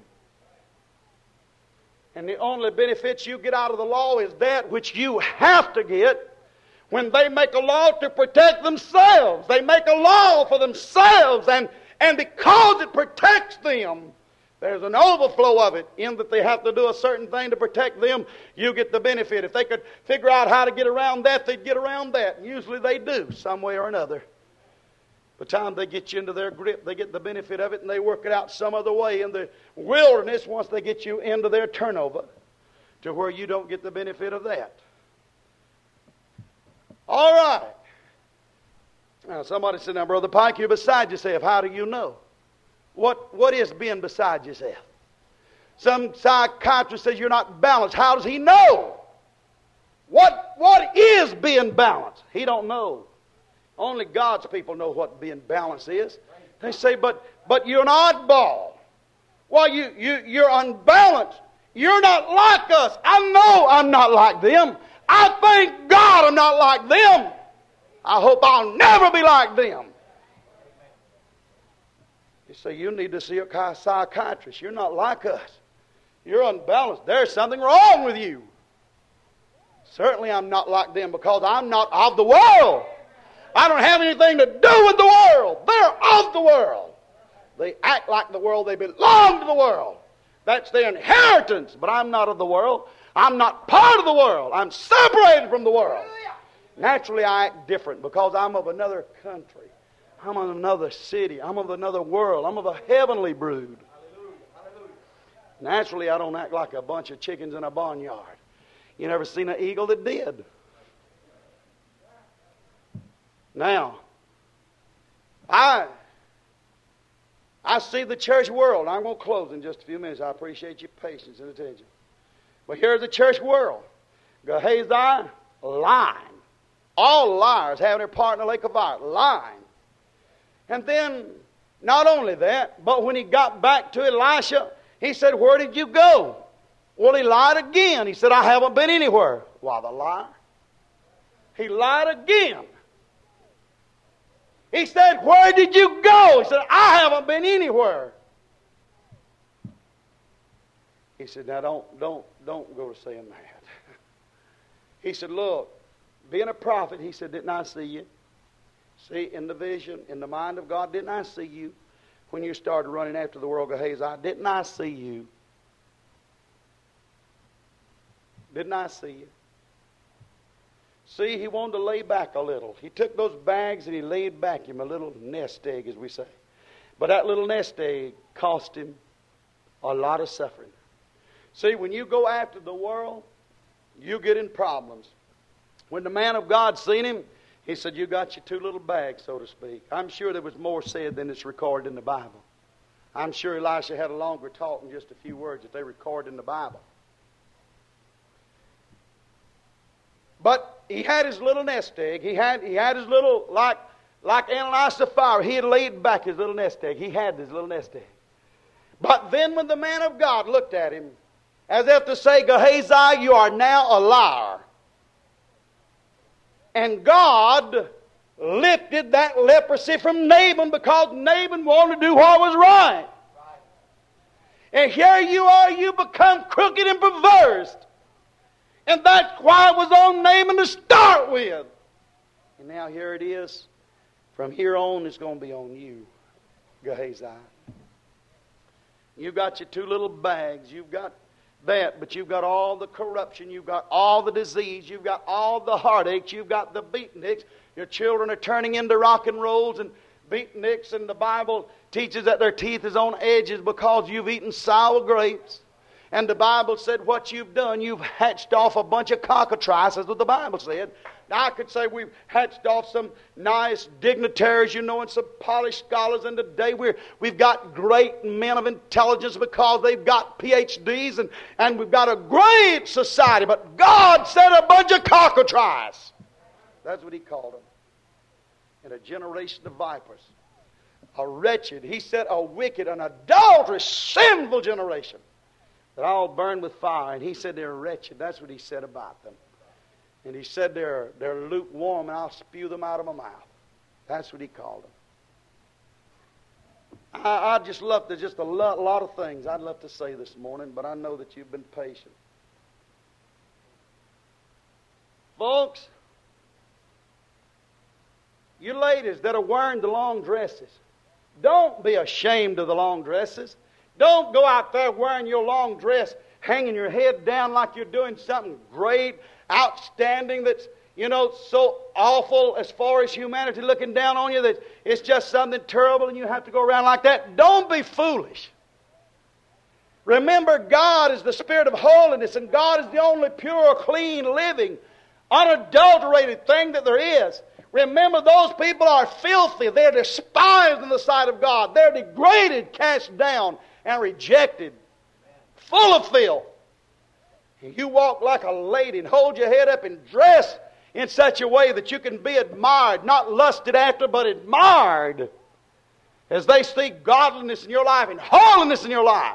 And the only benefits you get out of the law is that which you have to get when they make a law to protect themselves. They make a law for themselves, and because it protects them, there's an overflow of it in that they have to do a certain thing to protect them. You get the benefit. If they could figure out how to get around that, they'd get around that. And usually they do, some way or another. By the time they get you into their grip, they get the benefit of it, and they work it out some other way in the wilderness once they get you into their turnover to where you don't get the benefit of that. All right. Now somebody said, now Brother Pike, you're beside yourself. How do you know? What is being beside yourself? Some psychiatrist says you're not balanced. How does he know? What is being balanced? He don't know. Only God's people know what being balanced is. They say, but you're an oddball. Well, you're unbalanced. You're not like us. I know I'm not like them. I thank God I'm not like them. I hope I'll never be like them. You say, you need to see a psychiatrist. You're not like us. You're unbalanced. There's something wrong with you. Certainly I'm not like them because I'm not of the world. I don't have anything to do with the world. They're of the world. They act like the world. They belong to the world. That's their inheritance. But I'm not of the world. I'm not part of the world. I'm separated from the world. Naturally, I act different because I'm of another country. I'm of another city. I'm of another world. I'm of a heavenly brood. Naturally, I don't act like a bunch of chickens in a barnyard. You never seen an eagle that did. Now, I see the church world. I'm going to close in just a few minutes. I appreciate your patience and attention. But here's the church world. Gehazi, lying. All liars having their part in the lake of fire. Lying. And then, not only that, but when he got back to Elisha, he said, where did you go? Well, he lied again. He said, I haven't been anywhere. Why, the liar? He lied again. He said, where did you go? He said, I haven't been anywhere. He said, now don't go to saying that. He said, look, being a prophet, he said, didn't I see you? See, in the vision, in the mind of God, didn't I see you when you started running after the world, Gehazi? Didn't I see you? Didn't I see you? See, he wanted to lay back a little. He took those bags and he laid back him a little nest egg, as we say. But that little nest egg cost him a lot of suffering. See, when you go after the world, you get in problems. When the man of God seen him, he said, you got your two little bags, so to speak. I'm sure there was more said than it's recorded in the Bible. I'm sure Elisha had a longer talk than just a few words that they record in the Bible. But he had his little nest egg. He had his little, like Ananias the fire, he had laid back his little nest egg. He had his little nest egg. But then when the man of God looked at him, as if to say, Gehazi, you are now a liar. And God lifted that leprosy from Naaman because Naaman wanted to do what was right. And here you are, you become crooked and perverse. And that's why it was on Naaman to start with. And now here it is. From here on, it's going to be on you, Gehazi. You've got your two little bags. You've got that, but you've got all the corruption. You've got all the disease. You've got all the heartaches. You've got the beatniks. Your children are turning into rock and rolls and beatniks, and the Bible teaches that their teeth is on edges because you've eaten sour grapes. And the Bible said what you've done, you've hatched off a bunch of cockatrices, is what the Bible said. Now, I could say we've hatched off some nice dignitaries, you know, and some polished scholars, and today we've got great men of intelligence because they've got PhDs, and we've got a great society. But God said a bunch of cockatrices. That's what He called them. In a generation of vipers. A wretched, He said, a wicked, an adulterous, sinful generation that all burn with fire. And He said they're wretched. That's what He said about them. And He said they're lukewarm, and I'll spew them out of my mouth. That's what He called them. I just love, there's just a lot of things I'd love to say this morning, but I know that you've been patient. Folks, you ladies that are wearing the long dresses, don't be ashamed of the long dresses. Don't go out there wearing your long dress, hanging your head down like you're doing something great, outstanding, that's, you know, so awful as far as humanity looking down on you that it's just something terrible and you have to go around like that. Don't be foolish. Remember, God is the Spirit of holiness, and God is the only pure, clean, living, unadulterated thing that there is. Remember, those people are filthy. They're despised in the sight of God. They're degraded, cast down, and rejected. Full of filth. You walk like a lady and hold your head up and dress in such a way that you can be admired, not lusted after, but admired as they see godliness in your life and holiness in your life.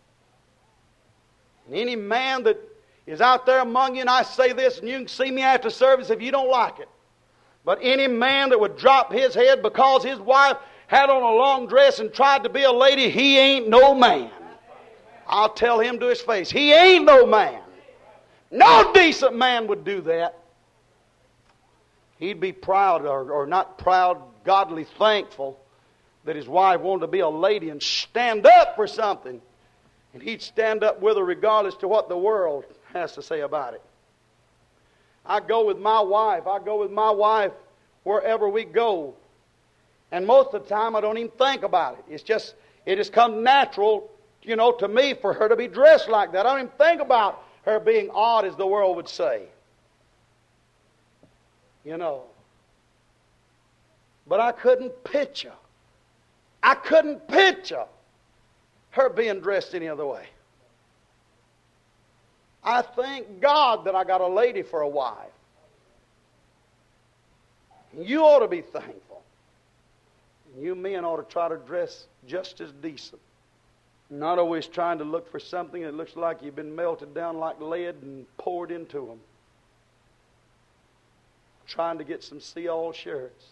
And any man that is out there among you, and I say this, and you can see me after service if you don't like it, but any man that would drop his head because his wife had on a long dress and tried to be a lady, he ain't no man. I'll tell him to his face, he ain't no man. No decent man would do that. He'd be proud, or not proud, godly thankful that his wife wanted to be a lady and stand up for something. And he'd stand up with her regardless to what the world has to say about it. I go with my wife wherever we go. And most of the time I don't even think about it. It just comes natural, you know, to me for her to be dressed like that. I don't even think about her being odd, as the world would say. You know. But I couldn't picture her being dressed any other way. I thank God that I got a lady for a wife. You ought to be thankful. And you men ought to try to dress just as decent. Not always trying to look for something that looks like you've been melted down like lead and poured into them. Trying to get some see-all shirts.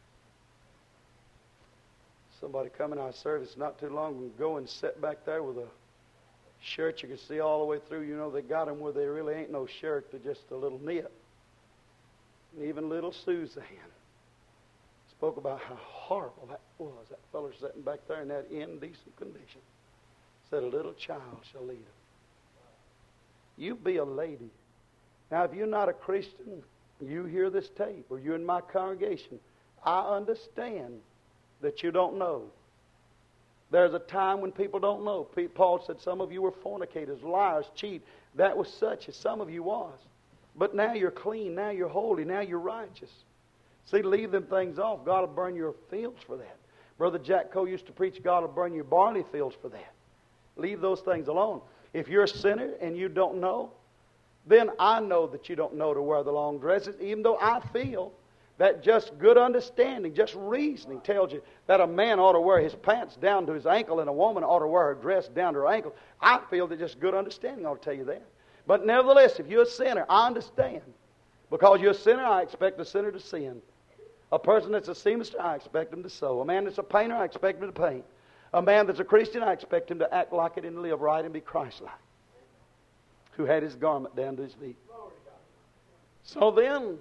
Somebody come in our service not too long ago and sat back there with a shirt you can see all the way through. You know, they got them where they really ain't no shirt. They're just a little knit. And even little Suzanne spoke about how horrible that was. That feller sitting back there in that indecent condition. Said, a little child shall lead him. You be a lady. Now, if you're not a Christian, you hear this tape, or you're in my congregation, I understand that you don't know. There's a time when people don't know. Paul said some of you were fornicators, liars, cheat. That was such as some of you was. But now you're clean, now you're holy, now you're righteous. See, leave them things off. God will burn your fields for that. Brother Jack Coe used to preach, God will burn your barley fields for that. Leave those things alone. If you're a sinner and you don't know, then I know that you don't know to wear the long dresses, even though I feel that just good understanding, just reasoning tells you that a man ought to wear his pants down to his ankle and a woman ought to wear her dress down to her ankle. I feel that just good understanding ought to tell you that. But nevertheless, if you're a sinner, I understand. Because you're a sinner, I expect a sinner to sin. A person that's a seamster, I expect him to sew. A man that's a painter, I expect him to paint. A man that's a Christian, I expect him to act like it and live right and be Christ-like. Who had his garment down to his feet. So then,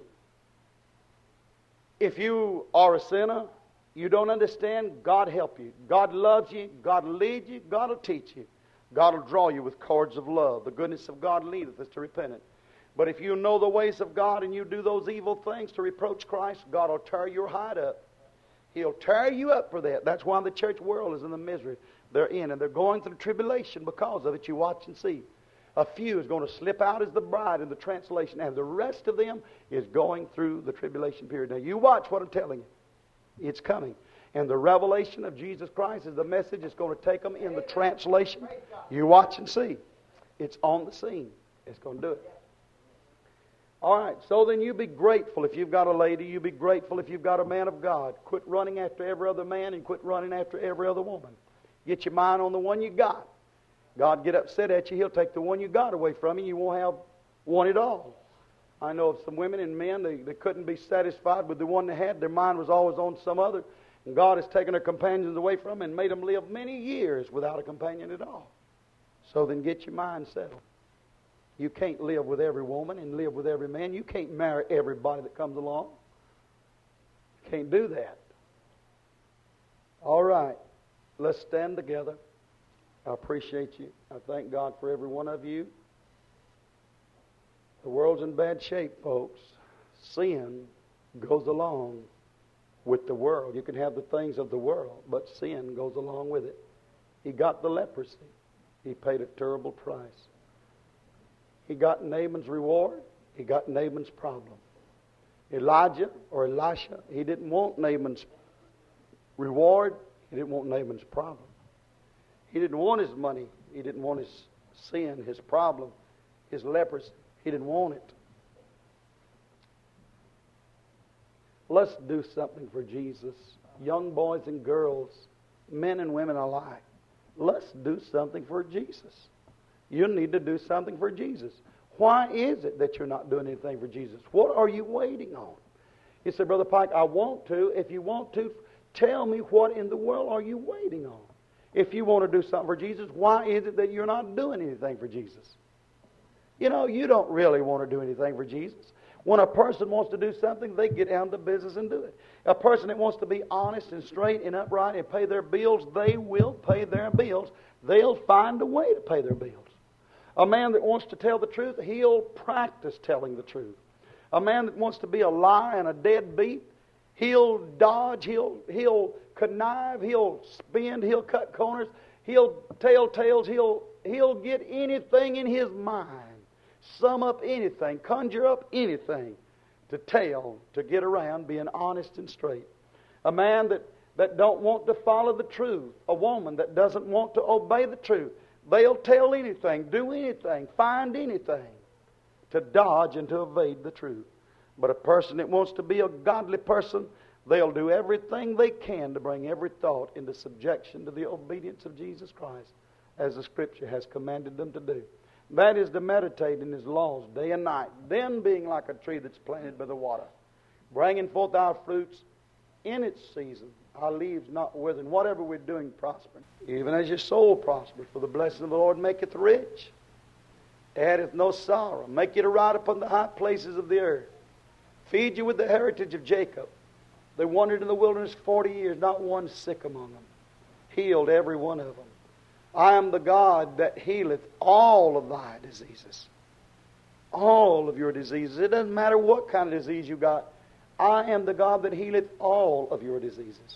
if you are a sinner, you don't understand, God help you. God loves you. God will lead you. God will teach you. God will draw you with cords of love. The goodness of God leadeth us to repentance. But if you know the ways of God and you do those evil things to reproach Christ, God will tear your hide up. He'll tear you up for that. That's why the church world is in the misery they're in. And they're going through tribulation because of it. You watch and see. A few is going to slip out as the bride in the translation, and the rest of them is going through the tribulation period. Now you watch what I'm telling you. It's coming. And the revelation of Jesus Christ is the message that's going to take them in the translation. You watch and see. It's on the scene. It's going to do it. All right, so then you be grateful if you've got a lady. You be grateful if you've got a man of God. Quit running after every other man and quit running after every other woman. Get your mind on the one you got. God get upset at you, He'll take the one you got away from you. You won't have one at all. I know of some women and men, they couldn't be satisfied with the one they had. Their mind was always on some other. And God has taken their companions away from them and made them live many years without a companion at all. So then get your mind settled. You can't live with every woman and live with every man. You can't marry everybody that comes along. You can't do that. All right. Let's stand together. I appreciate you. I thank God for every one of you. The world's in bad shape, folks. Sin goes along with the world. You can have the things of the world, but sin goes along with it. He got the leprosy. He paid a terrible price. He got Naaman's reward. He got Naaman's problem. Elijah or Elisha, he didn't want Naaman's reward. He didn't want Naaman's problem. He didn't want his money. He didn't want his sin, his problem, his leprosy. He didn't want it. Let's do something for Jesus. Young boys and girls, men and women alike. Let's do something for Jesus. You need to do something for Jesus. Why is it that you're not doing anything for Jesus? What are you waiting on? You say, Brother Pike, I want to. If you want to, tell me what in the world are you waiting on? If you want to do something for Jesus, why is it that you're not doing anything for Jesus? You know, you don't really want to do anything for Jesus. When a person wants to do something, they get down to business and do it. A person that wants to be honest and straight and upright and pay their bills, they will pay their bills. They'll find a way to pay their bills. A man that wants to tell the truth, he'll practice telling the truth. A man that wants to be a liar and a deadbeat, he'll dodge, he'll connive, he'll spin, he'll cut corners, he'll tell tales, he'll get anything in his mind, sum up anything, conjure up anything to tell, to get around being honest and straight. A man that don't want to follow the truth, a woman that doesn't want to obey the truth, they'll tell anything, do anything, find anything to dodge and to evade the truth. But a person that wants to be a godly person, they'll do everything they can to bring every thought into subjection to the obedience of Jesus Christ, as the Scripture has commanded them to do. That is to meditate in His laws day and night, then being like a tree that's planted by the water, bringing forth our fruits in its season, our leaves not withering, whatever we're doing prospering. Even as your soul prospers, for the blessing of the Lord maketh rich, addeth no sorrow, make you to ride upon the high places of the earth, feed you with the heritage of Jacob. They wandered in the wilderness 40 years, not one sick among them. Healed every one of them. I am the God that healeth all of thy diseases. All of your diseases. It doesn't matter what kind of disease you got. I am the God that healeth all of your diseases.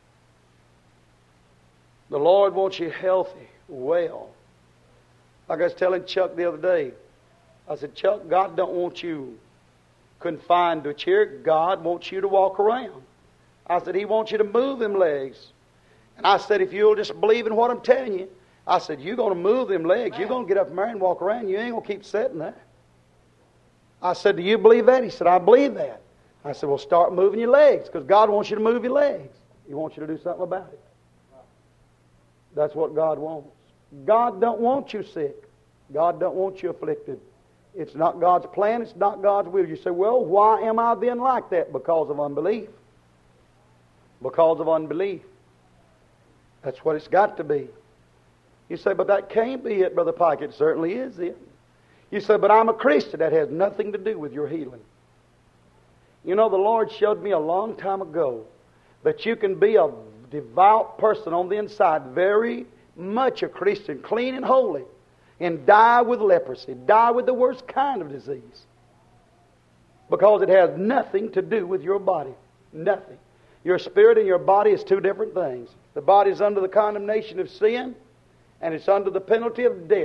The Lord wants you healthy, well. Like I was telling Chuck the other day, I said, Chuck, God don't want you confined to a chair. God wants you to walk around. I said, He wants you to move them legs. And I said, if you'll just believe in what I'm telling you, I said, you're going to move them legs. You're going to get up there and walk around. You ain't going to keep sitting there. I said, do you believe that? He said, I believe that. I said, well, start moving your legs, because God wants you to move your legs. He wants you to do something about it. That's what God wants. God don't want you sick. God don't want you afflicted. It's not God's plan. It's not God's will. You say, well, why am I then like that? Because of unbelief. Because of unbelief. That's what it's got to be. You say, but that can't be it, Brother Pike. It certainly is it. You say, but I'm a Christian. That has nothing to do with your healing. You know, the Lord showed me a long time ago that you can be a devout person on the inside, very much a Christian, clean and holy, and die with leprosy, die with the worst kind of disease. Because it has nothing to do with your body. Nothing. Your spirit and your body is two different things. The body is under the condemnation of sin, and it's under the penalty of death.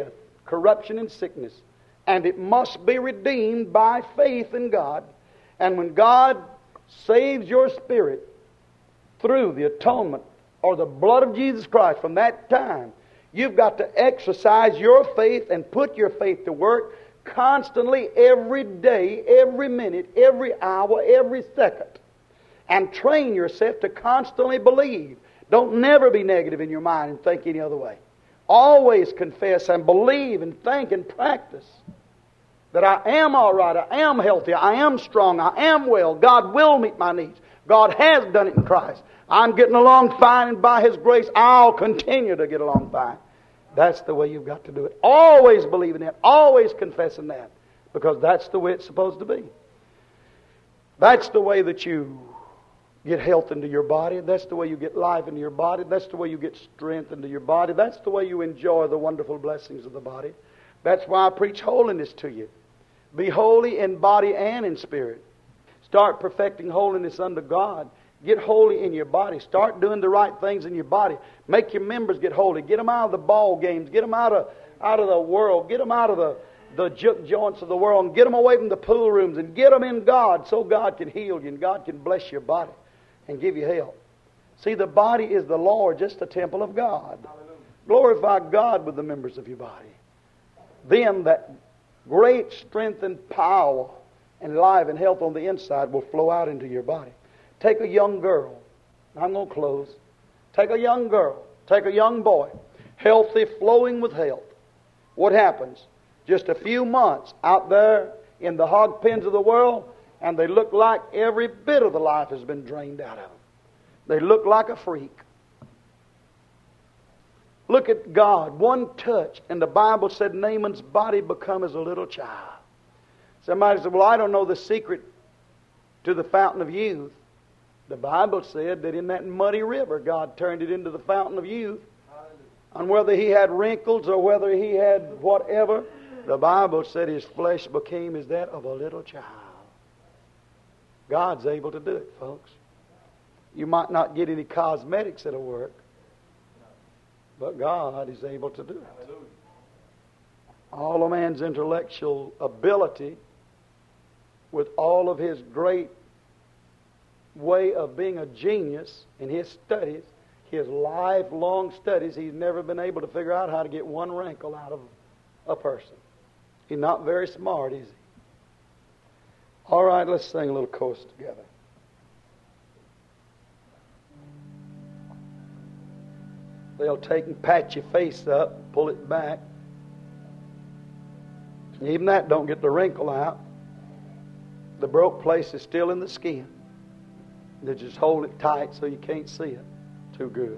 corruption and sickness. And it must be redeemed by faith in God. And when God saves your spirit through the atonement or the blood of Jesus Christ, from that time, you've got to exercise your faith and put your faith to work constantly, every day, every minute, every hour, every second. And train yourself to constantly believe. Don't never be negative in your mind and think any other way. Always confess and believe and think and practice that I am all right, I am healthy, I am strong, I am well. God will meet my needs. God has done it in Christ. I'm getting along fine, and by His grace, I'll continue to get along fine. That's the way you've got to do it. Always believing that. Always confessing that. Because that's the way it's supposed to be. That's the way that you get health into your body. That's the way you get life into your body. That's the way you get strength into your body. That's the way you enjoy the wonderful blessings of the body. That's why I preach holiness to you. Be holy in body and in spirit. Start perfecting holiness unto God. Get holy in your body. Start doing the right things in your body. Make your members get holy. Get them out of the ball games. Get them out of the world. Get them out of the juke joints of the world. And get them away from the pool rooms. And get them in God so God can heal you and God can bless your body and give you health. See, the body is the Lord, just the temple of God. Hallelujah. Glorify God with the members of your body. Then that great strength and power and life and health on the inside will flow out into your body. Take a young girl. I'm going to close. Take a young girl. Take a young boy. Healthy, flowing with health. What happens? Just a few months out there in the hog pens of the world, and they look like every bit of the life has been drained out of them. They look like a freak. Look at God. One touch, and the Bible said Naaman's body become as a little child. Somebody said, well, I don't know the secret to the fountain of youth. The Bible said that in that muddy river, God turned it into the fountain of youth. And whether he had wrinkles or whether he had whatever, the Bible said his flesh became as that of a little child. God's able to do it, folks. You might not get any cosmetics that'll work, but God is able to do it. All a man's intellectual ability, with all of his great way of being a genius in his studies, his lifelong studies, he's never been able to figure out how to get one wrinkle out of a person. He's not very smart, is he? All right, let's sing a little chorus together. They'll take and pat your face up, pull it back. Even that don't get the wrinkle out. The broke place is still in the skin. They just hold it tight so you can't see it too good.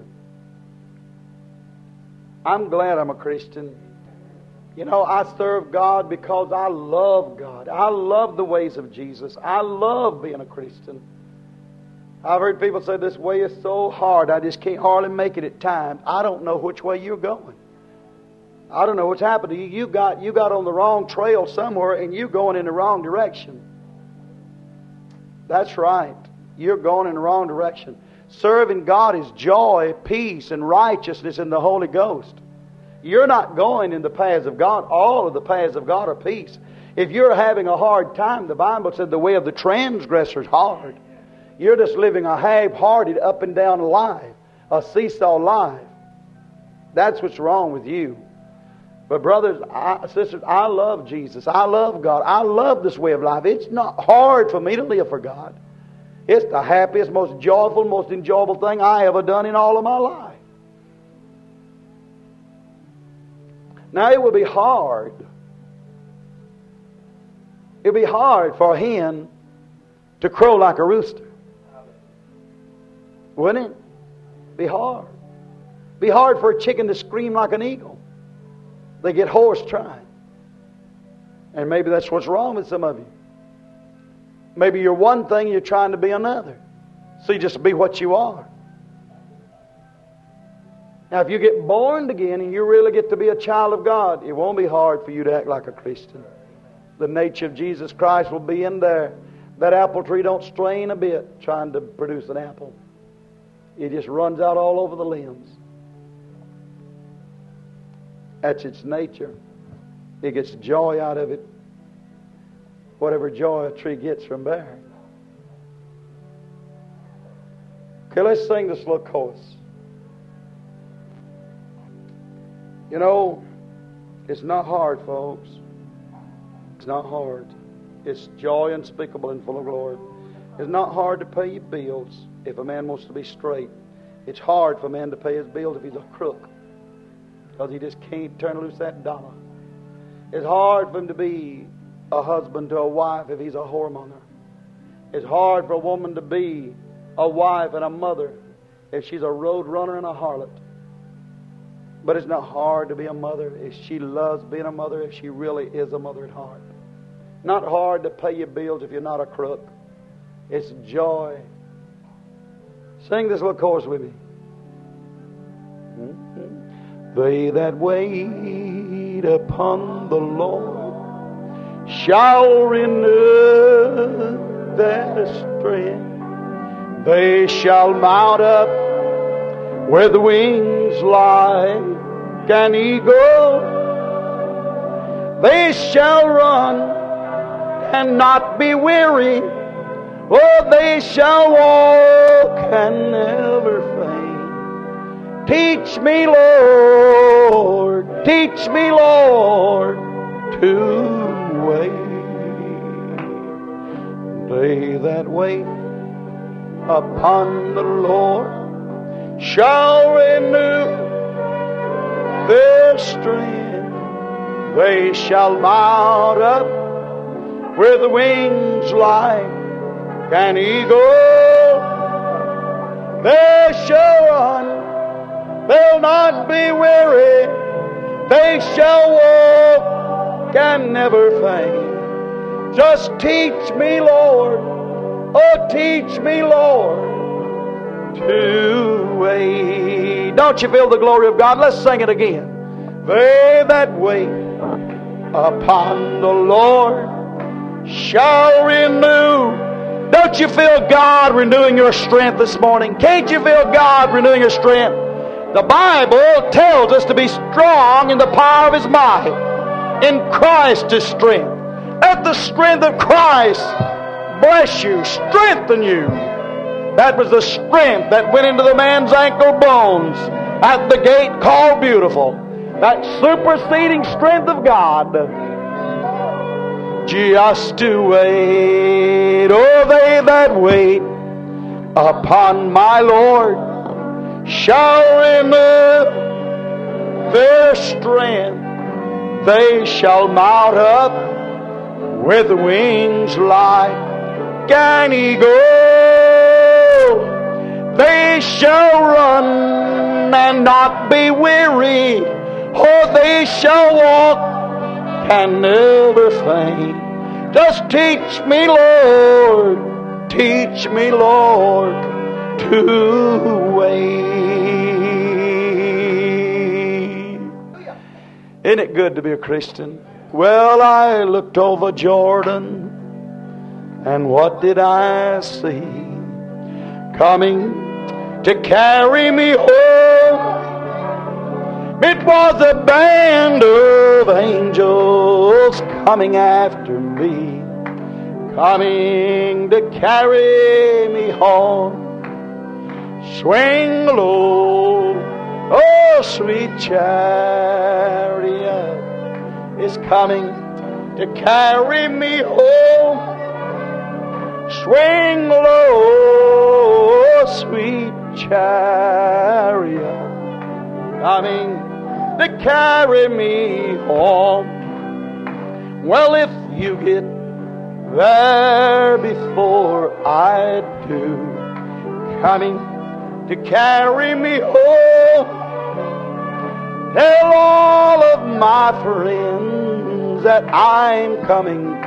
I'm glad I'm a Christian. You know, I serve God because I love God. I love the ways of Jesus. I love being a Christian. I've heard people say this way is so hard, I just can't hardly make it at times. I don't know which way you're going. I don't know what's happened to you. You got on the wrong trail somewhere and you're going in the wrong direction. That's right. You're going in the wrong direction. Serving God is joy, peace, and righteousness in the Holy Ghost. You're not going in the paths of God. All of the paths of God are peace. If you're having a hard time, the Bible said the way of the transgressor is hard. You're just living a half-hearted, up and down life, a seesaw life. That's what's wrong with you. But brothers, sisters, I love Jesus. I love God. I love this way of life. It's not hard for me to live for God. It's the happiest, most joyful, most enjoyable thing I ever done in all of my life. Now it would be hard. It would be hard for a hen to crow like a rooster. Wouldn't it? Be hard. Be hard for a chicken to scream like an eagle. They get hoarse trying. And maybe that's what's wrong with some of you. Maybe you're one thing, you're trying to be another. So you just be what you are. Now if you get born again and you really get to be a child of God, it won't be hard for you to act like a Christian. The nature of Jesus Christ will be in there. That apple tree don't strain a bit trying to produce an apple. It just runs out all over the limbs. That's its nature. It gets joy out of it. Whatever joy a tree gets from bearing. Okay, let's sing this little chorus. You know, it's not hard, folks. It's not hard. It's joy unspeakable and full of glory. It's not hard to pay your bills if a man wants to be straight. It's hard for a man to pay his bills if he's a crook, because he just can't turn loose that dollar. It's hard for him to be a husband to a wife if he's a whoremonger. It's hard for a woman to be a wife and a mother if she's a road runner and a harlot. But it's not hard to be a mother if she loves being a mother, if she really is a mother at heart. Not hard to pay your bills if you're not a crook. It's joy. Sing this little chorus with me. They that wait upon the Lord shall renew their strength. They shall mount up with wings like an eagle. They shall run and not be weary. Oh, they shall walk and never faint. Teach me, Lord, to wait. They that wait upon the Lord shall renew their strength. They shall mount up with wings like an eagle. They shall run, they'll not be weary. They shall walk and never faint. Just teach me, Lord, oh, teach me, Lord, to wait. Don't you feel the glory of God? Let's sing it again. They that wait upon the Lord shall renew. Don't you feel God renewing your strength this morning? Can't you feel God renewing your strength? The Bible tells us to be strong in the power of His might, in Christ's strength. Let the strength of Christ bless you, strengthen you. That was the strength that went into the man's ankle bones at the gate called Beautiful. That superseding strength of God. Just to wait, oh, they that wait upon my Lord shall renew their strength. They shall mount up with wings like an eagle. They shall run and not be weary. Oh, they shall walk and never faint. Just teach me, Lord, to wait. Isn't it good to be a Christian? Well, I looked over Jordan, and what did I see? Coming to carry me home. It was a band of angels coming after me, coming to carry me home. Swing low, oh sweet chariot is coming to carry me home. Swing low, sweet chariot, coming to carry me home. Well, if you get there before I do, coming to carry me home, tell all of my friends that I'm coming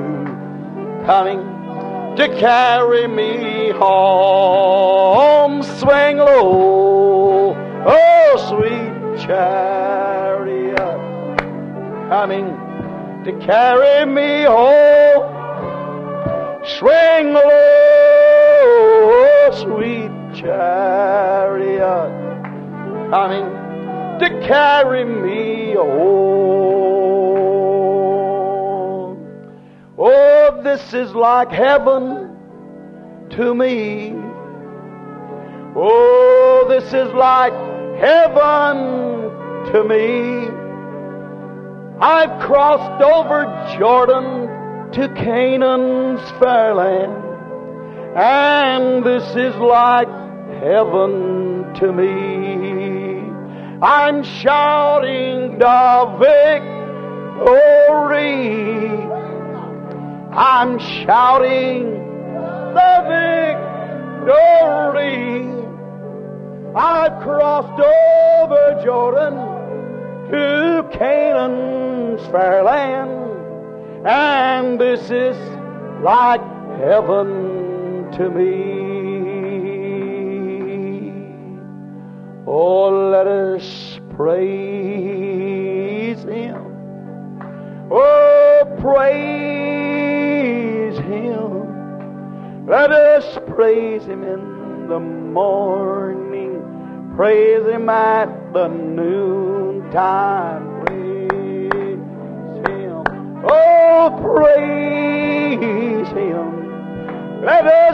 to carry me home. Swing low, oh sweet chariot, coming to carry me home. Swing low, sweet chariot, coming to carry me home. this is like heaven to me. Oh, this is like heaven to me. I've crossed over Jordan to Canaan's fair land, and this is like heaven to me. I'm shouting the victory. I'm shouting the victory. I've crossed over Jordan to Canaan's fair land, and this is like heaven to me. Oh, let us praise Him. Oh, praise Him. Let us praise Him in the morning. Praise Him at the noontime. Praise Him. Oh, praise Him. Let us.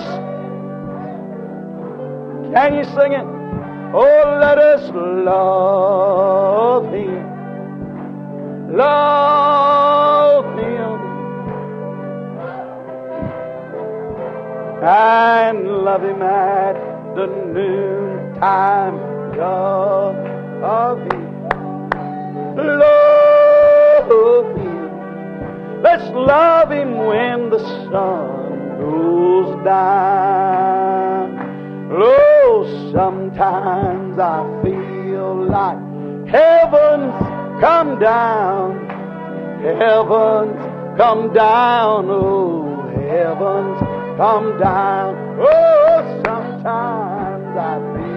Can you sing it? Oh, let us love Him. Love Him. And love Him at the noontime. Love Him. Love Him. Let's love Him when the sun goes down. Oh, sometimes I feel like heaven's come down. Heaven's come down. Oh, heaven's come down. Oh, sometimes I feel